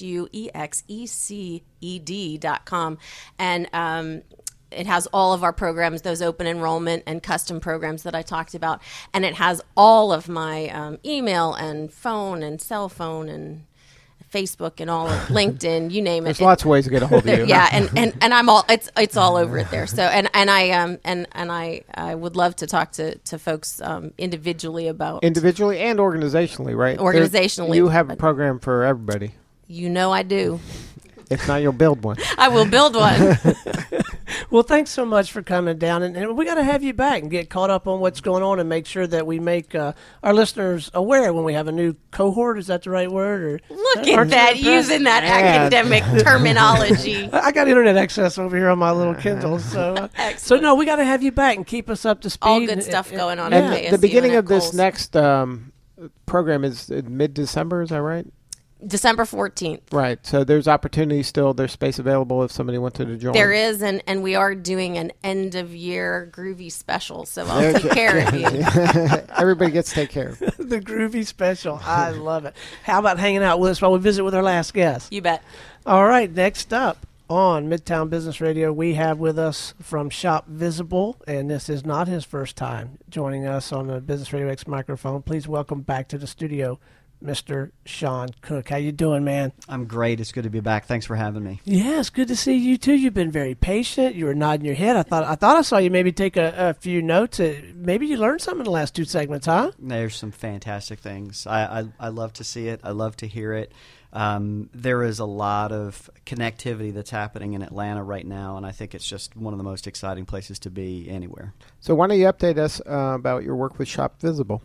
Speaker 5: KSUEXECED.com. And it has all of our programs, those open enrollment and custom programs that I talked about. And it has all of my email and phone and cell phone and Facebook and all of LinkedIn, you name it.
Speaker 2: There's lots of ways to get a hold of you.
Speaker 5: Yeah, and I'm all it's all over it there. So and I would love to talk to folks individually about
Speaker 2: Individually and organizationally, right?
Speaker 5: Organizationally.
Speaker 2: You have a program for everybody.
Speaker 5: I do.
Speaker 2: If not, you'll build one.
Speaker 5: I will build one.
Speaker 3: Well, thanks so much for coming down, and we got to have you back and get caught up on what's going on and make sure that we make our listeners aware when we have a new cohort. Is that the right word? Or
Speaker 5: Look
Speaker 3: aren't
Speaker 5: at that,
Speaker 3: you impressed?
Speaker 5: using that
Speaker 2: Yeah.
Speaker 5: academic terminology.
Speaker 3: I got internet access over here on my little Kindle, so no, we got to have you back and keep us up to speed.
Speaker 5: All good stuff going on
Speaker 2: And
Speaker 5: at
Speaker 2: the
Speaker 5: KSU
Speaker 2: beginning
Speaker 5: and
Speaker 2: of
Speaker 5: at
Speaker 2: this
Speaker 5: Kohl's.
Speaker 2: next program is mid-December, is that right?
Speaker 5: December 14th.
Speaker 2: Right. So there's opportunity still. There's space available if somebody wanted to join.
Speaker 5: There is, and we are doing an end-of-year groovy special, so I'll take care of you.
Speaker 2: Everybody gets to take care of.
Speaker 3: The groovy special. I love it. How about hanging out with us while we visit with our last guest?
Speaker 5: You bet.
Speaker 3: All right, next up on Midtown Business Radio, we have with us from Shop Visible, and this is not his first time joining us on the Business Radio X microphone. Please welcome back to the studio, Mr. Sean Cook. How you doing, man?
Speaker 7: I'm great. It's good to be back. Thanks for having me.
Speaker 3: Yeah, it's good to see you too. You've been very patient. You were nodding your head. I thought I saw you maybe take a few notes. Maybe you learned something in the last 2 segments, huh?
Speaker 7: There's some fantastic things. I love to see it. I love to hear it. There is a lot of connectivity that's happening in Atlanta right now, and I think it's just one of the most exciting places to be anywhere.
Speaker 2: So why don't you update us about your work with Shop Visible?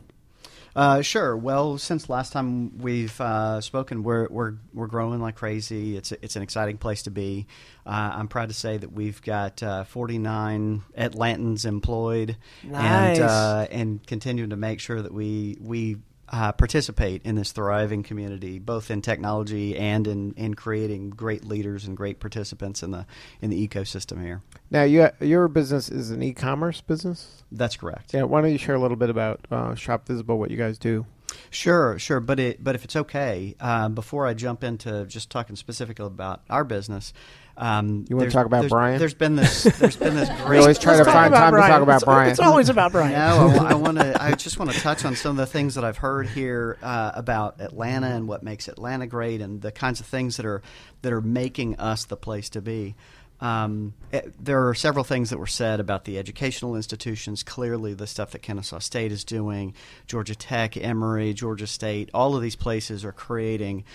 Speaker 7: Sure. Well, since last time we've spoken, we're growing like crazy. It's an exciting place to be. I'm proud to say that we've got 49 Atlantans employed,
Speaker 3: Nice.
Speaker 7: and continuing to make sure that we participate in this thriving community, both in technology and in creating great leaders and great participants in the ecosystem here.
Speaker 2: Now, your business is an e-commerce business?
Speaker 7: That's correct.
Speaker 2: Yeah. Why don't you share a little bit about Shop Visible, what you guys do?
Speaker 7: Sure. But if it's okay, before I jump into just talking specifically about our business,
Speaker 2: you want to talk about Brian?
Speaker 7: There's been this great.
Speaker 2: We always try to find time to talk about Brian.
Speaker 3: It's always about Brian.
Speaker 7: No, I just want to touch on some of the things that I've heard here about Atlanta and what makes Atlanta great, and the kinds of things that are making us the place to be. There are several things that were said about the educational institutions. Clearly, the stuff that Kennesaw State is doing, Georgia Tech, Emory, Georgia State, all of these places are creating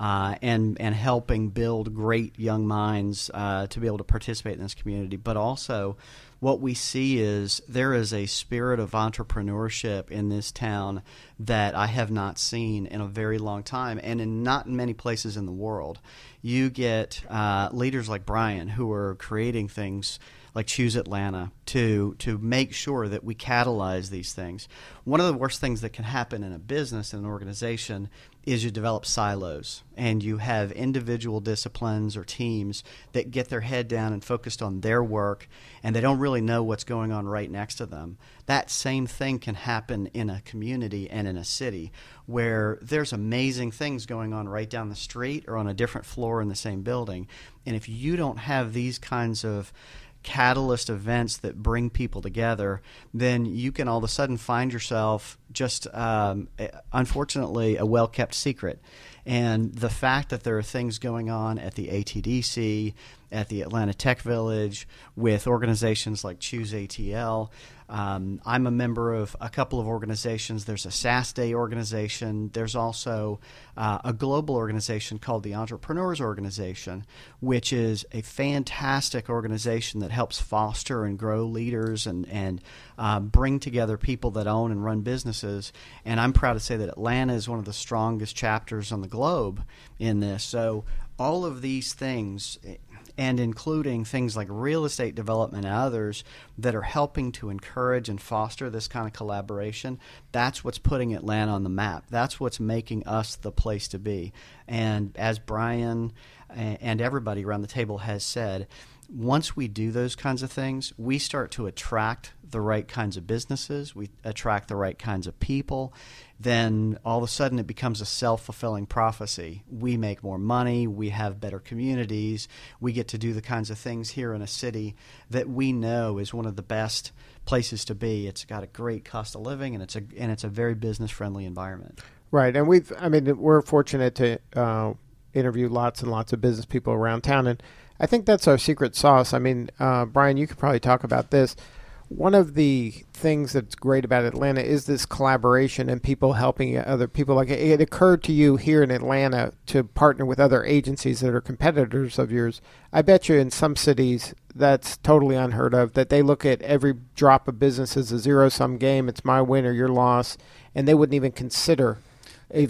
Speaker 7: and helping build great young minds to be able to participate in this community. But also, what we see is there is a spirit of entrepreneurship in this town that I have not seen in a very long time, and not in many places in the world. You get leaders like Brian who are creating things like Choose Atlanta to make sure that we catalyze these things. One of the worst things that can happen in a business, in an organization, is you develop silos and you have individual disciplines or teams that get their head down and focused on their work, and they don't really know what's going on right next to them. That same thing can happen in a community and in a city where there's amazing things going on right down the street or on a different floor in the same building. And if you don't have these kinds of catalyst events that bring people together, then you can all of a sudden find yourself just, unfortunately, a well-kept secret. And the fact that there are things going on at the ATDC, at the Atlanta Tech Village, with organizations like Choose ATL. I'm a member of a couple of organizations. There's a SAS Day organization. There's also a global organization called the Entrepreneurs Organization, which is a fantastic organization that helps foster and grow leaders and bring together people that own and run businesses. And I'm proud to say that Atlanta is one of the strongest chapters on the globe in this. So all of these things, and including things like real estate development and others that are helping to encourage and foster this kind of collaboration, that's what's putting Atlanta on the map. That's what's making us the place to be. And as Brian and everybody around the table has said, once we do those kinds of things, we start to attract the right kinds of businesses, we attract the right kinds of people, then all of a sudden it becomes a self-fulfilling prophecy. We make more money, we have better communities, we get to do the kinds of things here in a city that we know is one of the best places to be. It's got a great cost of living, and it's a very business-friendly environment.
Speaker 2: Right, and we're fortunate to interview lots and lots of business people around town, and I think that's our secret sauce. I mean, Brian, you could probably talk about this. One of the things that's great about Atlanta is this collaboration and people helping other people. Like it occurred to you here in Atlanta to partner with other agencies that are competitors of yours. I bet you in some cities that's totally unheard of, that they look at every drop of business as a zero-sum game. It's my win or your loss, and they wouldn't even consider even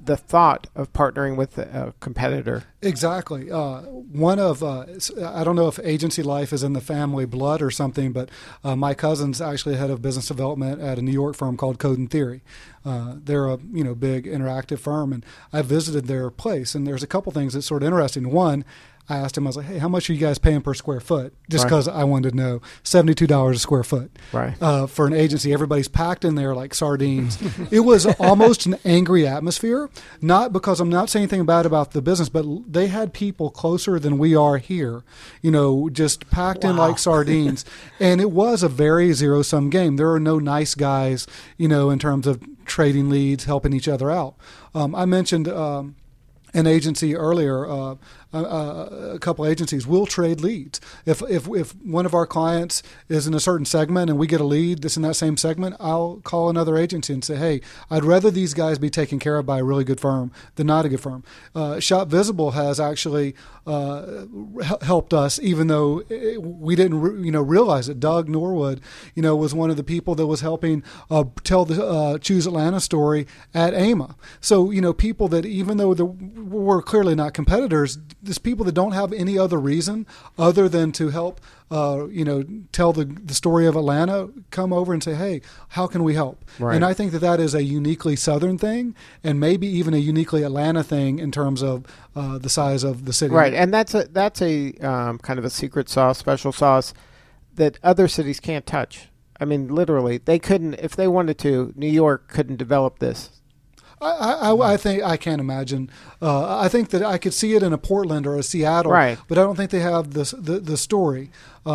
Speaker 2: the thought of partnering with a competitor.
Speaker 4: Exactly. One of, I don't know if agency life is in the family blood or something, but my cousin's actually head of business development at a New York firm called Code and Theory. They're a big interactive firm, and I visited their place, and there's a couple things that's sort of interesting. One, I asked him, I was like, hey, how much are you guys paying per square foot? Just because I wanted to know. $72 a square foot.
Speaker 2: Right.
Speaker 4: For an agency. Everybody's packed in there like sardines. It was almost an angry atmosphere, not because I'm not saying anything bad about the business, but they had people closer than we are here, just packed in like sardines. And it was a very zero-sum game. There are no nice guys, in terms of trading leads, helping each other out. I mentioned an agency earlier. A couple agencies will trade leads. If one of our clients is in a certain segment and we get a lead that's in that same segment, I'll call another agency and say, hey, I'd rather these guys be taken care of by a really good firm than not a good firm. Shop Visible has actually helped us, even though we didn't realize it. Doug Norwood was one of the people that was helping tell the Choose Atlanta story at AMA. So people that, even though we're clearly not competitors, there's people that don't have any other reason other than to help, tell the story of Atlanta, come over and say, hey, how can we help?
Speaker 2: Right.
Speaker 4: And I think that is a uniquely Southern thing, and maybe even a uniquely Atlanta thing in terms of the size of the city.
Speaker 2: Right, and that's a kind of a secret sauce, special sauce that other cities can't touch. I mean, literally, they couldn't, if they wanted to, New York couldn't develop this.
Speaker 4: I think I can't imagine. I think that I could see it in a Portland or a Seattle,
Speaker 2: right,
Speaker 4: but I don't think they have the story.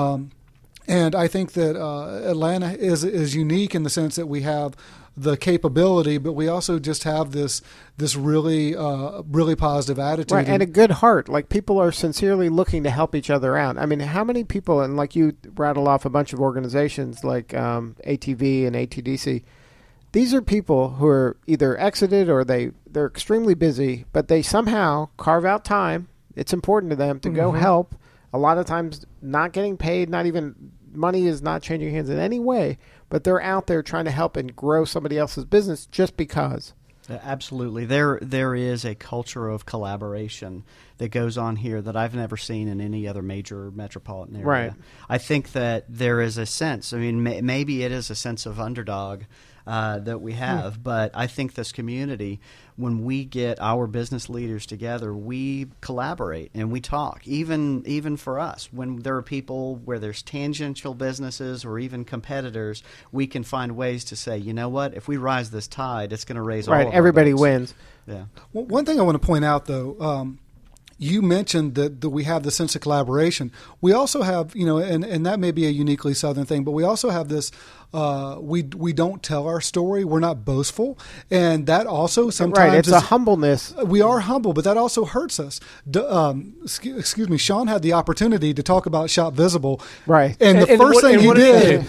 Speaker 4: And I think that Atlanta is unique in the sense that we have the capability, but we also just have this really really positive attitude,
Speaker 2: right, and a good heart. Like, people are sincerely looking to help each other out. I mean, how many people, and like you rattle off a bunch of organizations like ATV and ATDC. These are people who are either exited or they're extremely busy, but they somehow carve out time. It's important to them to go help. A lot of times not getting paid, not even money is not changing hands in any way, but they're out there trying to help and grow somebody else's business just because.
Speaker 7: Absolutely. There is a culture of collaboration that goes on here that I've never seen in any other major metropolitan area.
Speaker 2: Right.
Speaker 7: I think that there is a sense, maybe it is a sense of underdog that we have, but I think this community, when we get our business leaders together, we collaborate and we talk, even for us. When there are people where there's tangential businesses or even competitors, we can find ways to say, you know what, if we rise this tide, it's going to raise all of our
Speaker 2: everybody
Speaker 7: boats.
Speaker 2: wins.
Speaker 4: Yeah. Well, one thing I want to point out, though, you mentioned that we have the sense of collaboration. We also have, and that may be a uniquely Southern thing, but we also have this, we don't tell our story. We're not boastful. And that also sometimes
Speaker 2: Right, it's a humbleness.
Speaker 4: We are humble, but that also hurts us. Excuse me, Sean had the opportunity to talk about Shop Visible.
Speaker 2: Right.
Speaker 4: And the first thing he did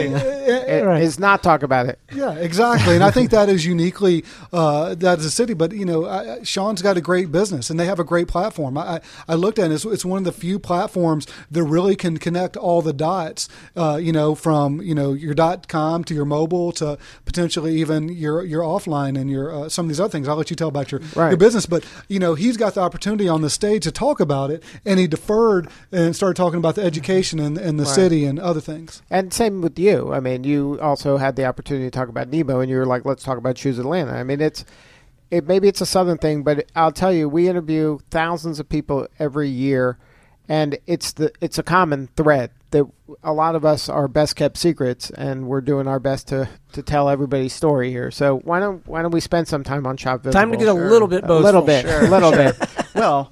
Speaker 2: is not talk about it.
Speaker 4: Yeah, exactly. And I think that is uniquely, that is a city. But, Sean's got a great business and they have a great platform. I looked at it. It's one of the few platforms that really can connect all the dots, from, your .com to your mobile to potentially even your offline and your some of these other things. I'll let you tell about your business. But, he's got the opportunity on the stage to talk about it, and he deferred and started talking about the education and the city and other things.
Speaker 2: And same with you. I mean, you also had the opportunity to talk about Nebo, and you were like, let's talk about Choose Atlanta. I mean, maybe it's a Southern thing, but I'll tell you, we interview thousands of people every year, and it's a common thread that a lot of us are best kept secrets, and we're doing our best to tell everybody's story here. So why don't we spend some time on Shop Visible?
Speaker 3: Time to get a little bit boastful.
Speaker 2: A little bit.
Speaker 3: Sure.
Speaker 2: A little bit.
Speaker 7: Well,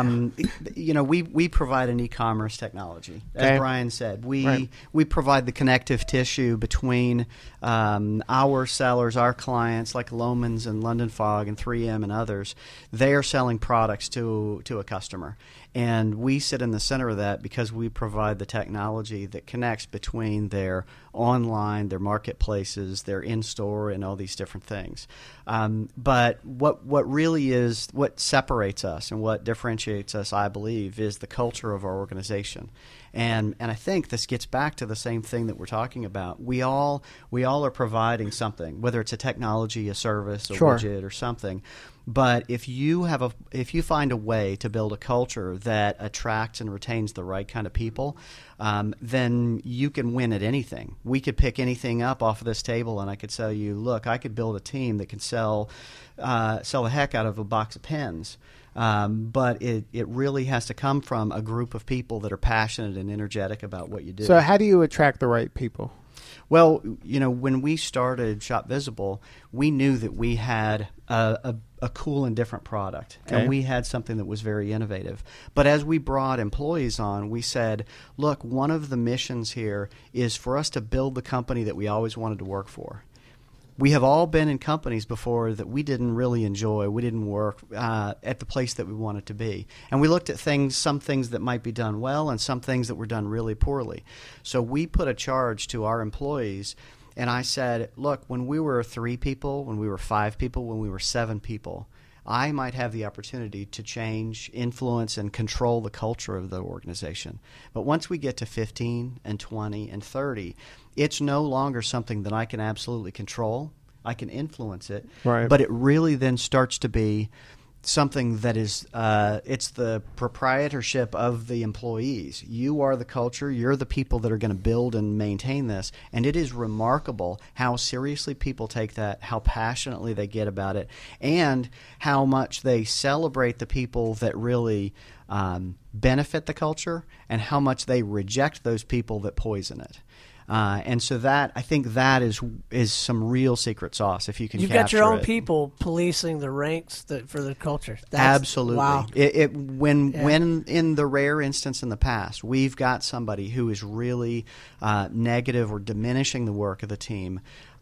Speaker 7: we provide an e-commerce technology. As Brian said, we provide the connective tissue between our sellers, our clients like Lohmann's and London Fog and 3M and others. They are selling products to a customer. And we sit in the center of that because we provide the technology that connects between their online, their marketplaces, their in-store, and all these different things. But what really is, what separates us and what differentiates us, I believe, is the culture of our organization. And I think this gets back to the same thing that we're talking about. We all are providing something, whether it's a technology, a service, a widget, or something. But if you find a way to build a culture that attracts and retains the right kind of people, then you can win at anything. We could pick anything up off of this table, and I could tell you, look, I could build a team that can sell the heck out of a box of pens. But it really has to come from a group of people that are passionate and energetic about what you do.
Speaker 2: So how do you attract the right people?
Speaker 7: Well, when we started Shop Visible, we knew that we had a cool and different product, and we had something that was very innovative. But as we brought employees on, we said, look, one of the missions here is for us to build the company that we always wanted to work for. We have all been in companies before that we didn't really enjoy. We didn't work at the place that we wanted to be. And we looked at some things that might be done well and some things that were done really poorly. So we put a charge to our employees, and I said, look, when we were 3 people, when we were 5 people, when we were 7 people, I might have the opportunity to change, influence, and control the culture of the organization. But once we get to 15 and 20 and 30, it's no longer something that I can absolutely control. I can influence it, but it really then starts to be something that is it's the proprietorship of the employees. You are the culture. You're the people that are going to build and maintain this. And it is remarkable how seriously people take that, how passionately they get about it, and how much they celebrate the people that really benefit the culture and how much they reject those people that poison it. And so that, I think that is some real secret sauce if you can.
Speaker 3: You've
Speaker 7: capture
Speaker 3: got your own
Speaker 7: it.
Speaker 3: people policing the ranks for the culture.
Speaker 7: Absolutely.
Speaker 3: Wow.
Speaker 7: When in the rare instance in the past, we've got somebody who is really negative or diminishing the work of the team,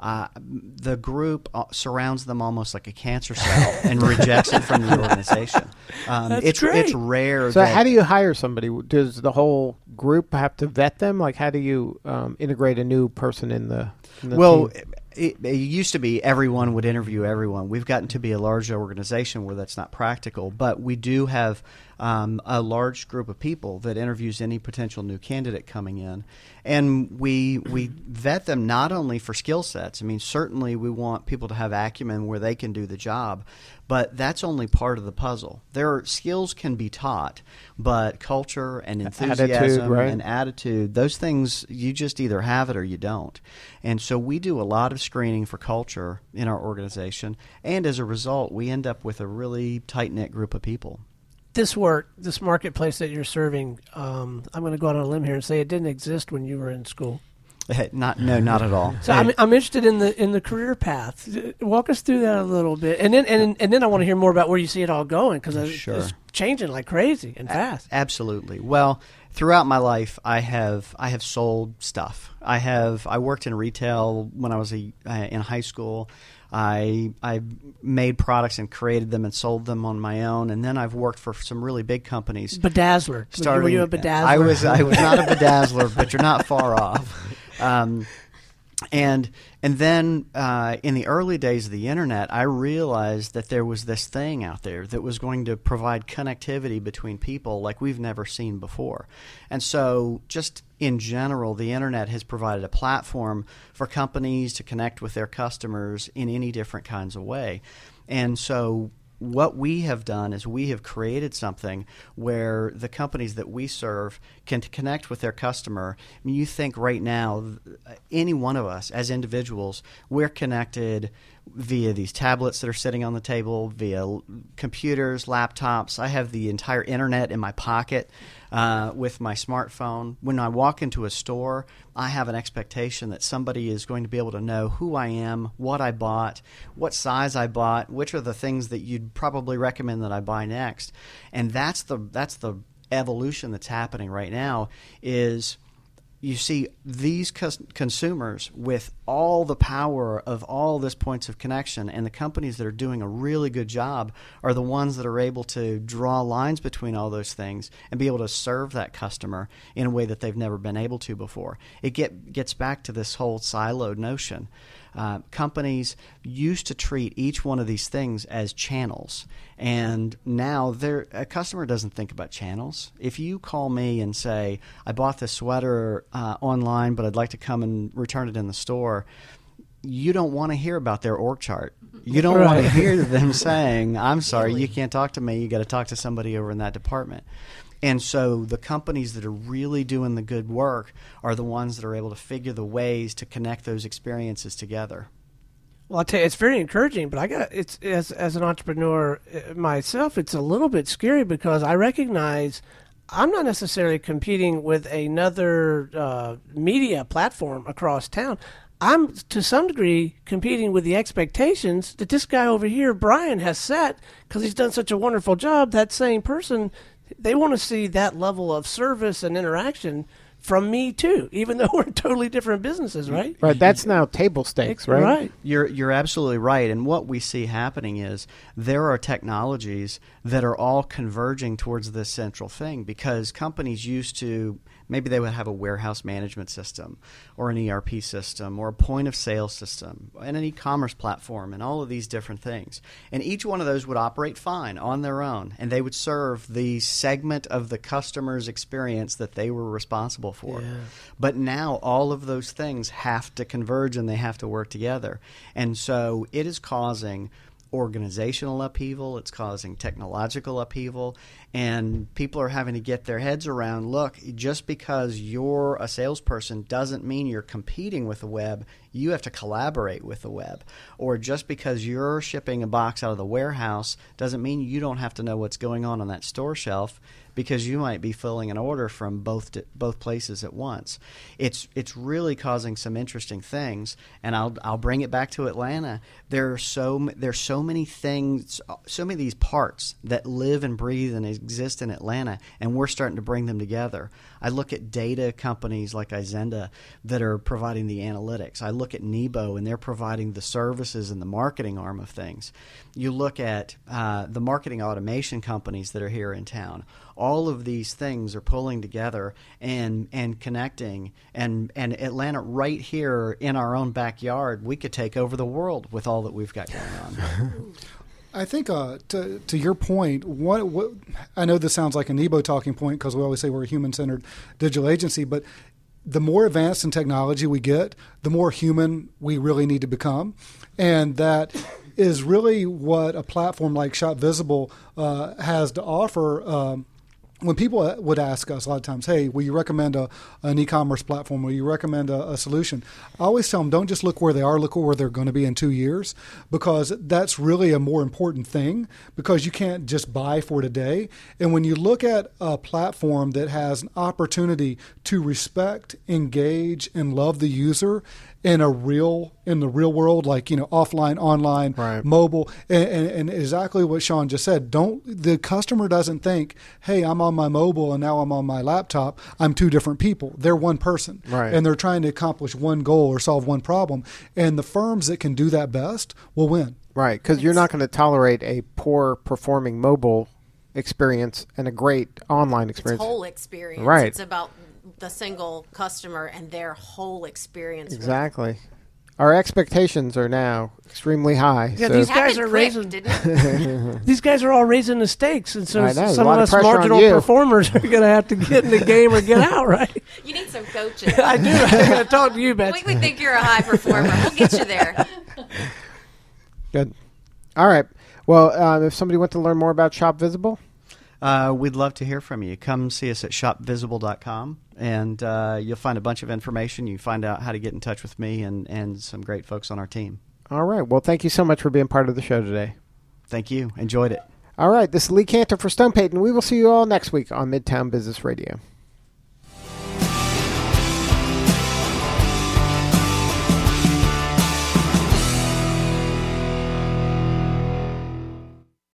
Speaker 7: the group surrounds them almost like a cancer cell and rejects it from the organization.
Speaker 3: That's great.
Speaker 7: It's rare.
Speaker 2: So how do you hire somebody? Does the whole group have to vet them? Like, how do you integrate a new person in the team?
Speaker 7: It used to be everyone would interview everyone. We've gotten to be a large organization where that's not practical, but we do have a large group of people that interviews any potential new candidate coming in. And we vet them not only for skill sets. I mean, certainly we want people to have acumen where they can do the job, but that's only part of the puzzle. Skills can be taught, but culture and enthusiasm and attitude, those things, you just either have it or you don't. And so we do a lot of screening for culture in our organization, and as a result, we end up with a really tight-knit group of people.
Speaker 3: This marketplace that you're serving, I'm going to go out on a limb here and say it didn't exist when you were in school.
Speaker 7: Not at all.
Speaker 3: So I'm interested in the career path. Walk us through that a little bit, and then I want to hear more about where you see it all going, because it's changing like crazy and fast.
Speaker 7: Absolutely. Well, throughout my life, I have sold stuff. I worked in retail when I was in high school. I made products and created them and sold them on my own, and then I've worked for some really big companies.
Speaker 3: Bedazzler. Were you a bedazzler?
Speaker 7: I was not a bedazzler, but you're not far off. And then in the early days of the internet, I realized that there was this thing out there that was going to provide connectivity between people like we've never seen before. And so just in general, the internet has provided a platform for companies to connect with their customers in any different kinds of way. And so what we have done is we have created something where the companies that we serve can connect with their customer. I mean, you think right now, any one of us as individuals, we're connected via these tablets that are sitting on the table, via computers, laptops. I have the entire internet in my pocket with my smartphone. When I walk into a store, I have an expectation that somebody is going to be able to know who I am, what I bought, what size I bought, which are the things that you'd probably recommend that I buy next. And that's the evolution that's happening right now is you see these consumers with all the power of all this points of connection, and the companies that are doing a really good job are the ones that are able to draw lines between all those things and be able to serve that customer in a way that they've never been able to before. It gets back to this whole siloed notion. Companies used to treat each one of these things as channels, and now a customer doesn't think about channels. If you call me and say, I bought this sweater online, but I'd like to come and return it in the store, you don't want to hear about their org chart. You don't want to hear them saying, I'm sorry, you can't talk to me. You got to talk to somebody over in that department. And so the companies that are really doing the good work are the ones that are able to figure the ways to connect those experiences together.
Speaker 3: Well, I'll tell you, it's very encouraging, but it's as an entrepreneur myself, it's a little bit scary because I recognize I'm not necessarily competing with another media platform across town. I'm, to some degree, competing with the expectations that this guy over here, Brian, has set because he's done such a wonderful job. That same person, they want to see that level of service and interaction from me too, even though we're totally different businesses, right?
Speaker 2: Right. That's now table stakes, right?
Speaker 3: Right.
Speaker 7: You're absolutely right. And what we see happening is there are technologies that are all converging towards this central thing, because companies used to, maybe they would have a warehouse management system or an ERP system or a point of sale system and an e-commerce platform and all of these different things. And each one of those would operate fine on their own, and they would serve the segment of the customer's experience that they were responsible for. Yeah. But now all of those things have to converge and they have to work together. And so it is causing organizational upheaval, it's causing technological upheaval, and people are having to get their heads around, look, just because you're a salesperson doesn't mean you're competing with the web. You have to collaborate with the web. Or just because you're shipping a box out of the warehouse doesn't mean you don't have to know what's going on that store shelf, because you might be filling an order from both places at once. It's really causing some interesting things, and I'll bring it back to Atlanta. There's so many things, so many of these parts that live and breathe and exist in Atlanta, and we're starting to bring them together. I look at data companies like Izenda that are providing the analytics. I look at Nebo, and they're providing the services and the marketing arm of things. You look at the marketing automation companies that are here in town. All of these things are pulling together and connecting, and Atlanta right here in our own backyard, we could take over the world with all that we've got going on.
Speaker 4: I think to your point, what I know this sounds like a Nebo talking point because we always say we're a human-centered digital agency, but the more advanced in technology we get, the more human we really need to become, and that is really what a platform like Shop Visible has to offer. When people would ask us a lot of times, hey, will you recommend an e-commerce platform? Will you recommend a solution? I always tell them, don't just look where they are, look where they're going to be in 2 years, because that's really a more important thing, because you can't just buy for today. And when you look at a platform that has an opportunity to respect, engage, and love the user in the real world, like, offline, online, right, mobile, and exactly what Sean just said. The customer doesn't think, hey, I'm on my mobile and now I'm on my laptop. I'm two different people. They're one person, right, and they're trying to accomplish one goal or solve one problem. And the firms that can do that best will win.
Speaker 2: Right, because you're not going to tolerate a poor performing mobile experience and a great online experience.
Speaker 5: It's whole experience.
Speaker 2: Right.
Speaker 5: It's about the single customer and their whole experience.
Speaker 2: Exactly. Our expectations are now extremely high.
Speaker 3: Yeah,
Speaker 2: so
Speaker 3: these guys are raising. These guys are all raising the stakes, and so some of us marginal performers are going to have to get in the game or get out. Right?
Speaker 5: You need some coaching.
Speaker 3: I do. I'm going to talk to you, Betsy.
Speaker 5: We think you're a high performer. We'll get you there.
Speaker 2: Good. All right. Well, if somebody wants to learn more about Shop Visible,
Speaker 7: we'd love to hear from you. Come see us at shopvisible.com, and you'll find a bunch of information. You find out how to get in touch with me and some great folks on our team.
Speaker 2: All right. Well, thank you so much for being part of the show today.
Speaker 7: Thank you. Enjoyed it.
Speaker 2: All right. This is Lee Cantor for Stone Payton. We will see you all next week on Midtown Business Radio.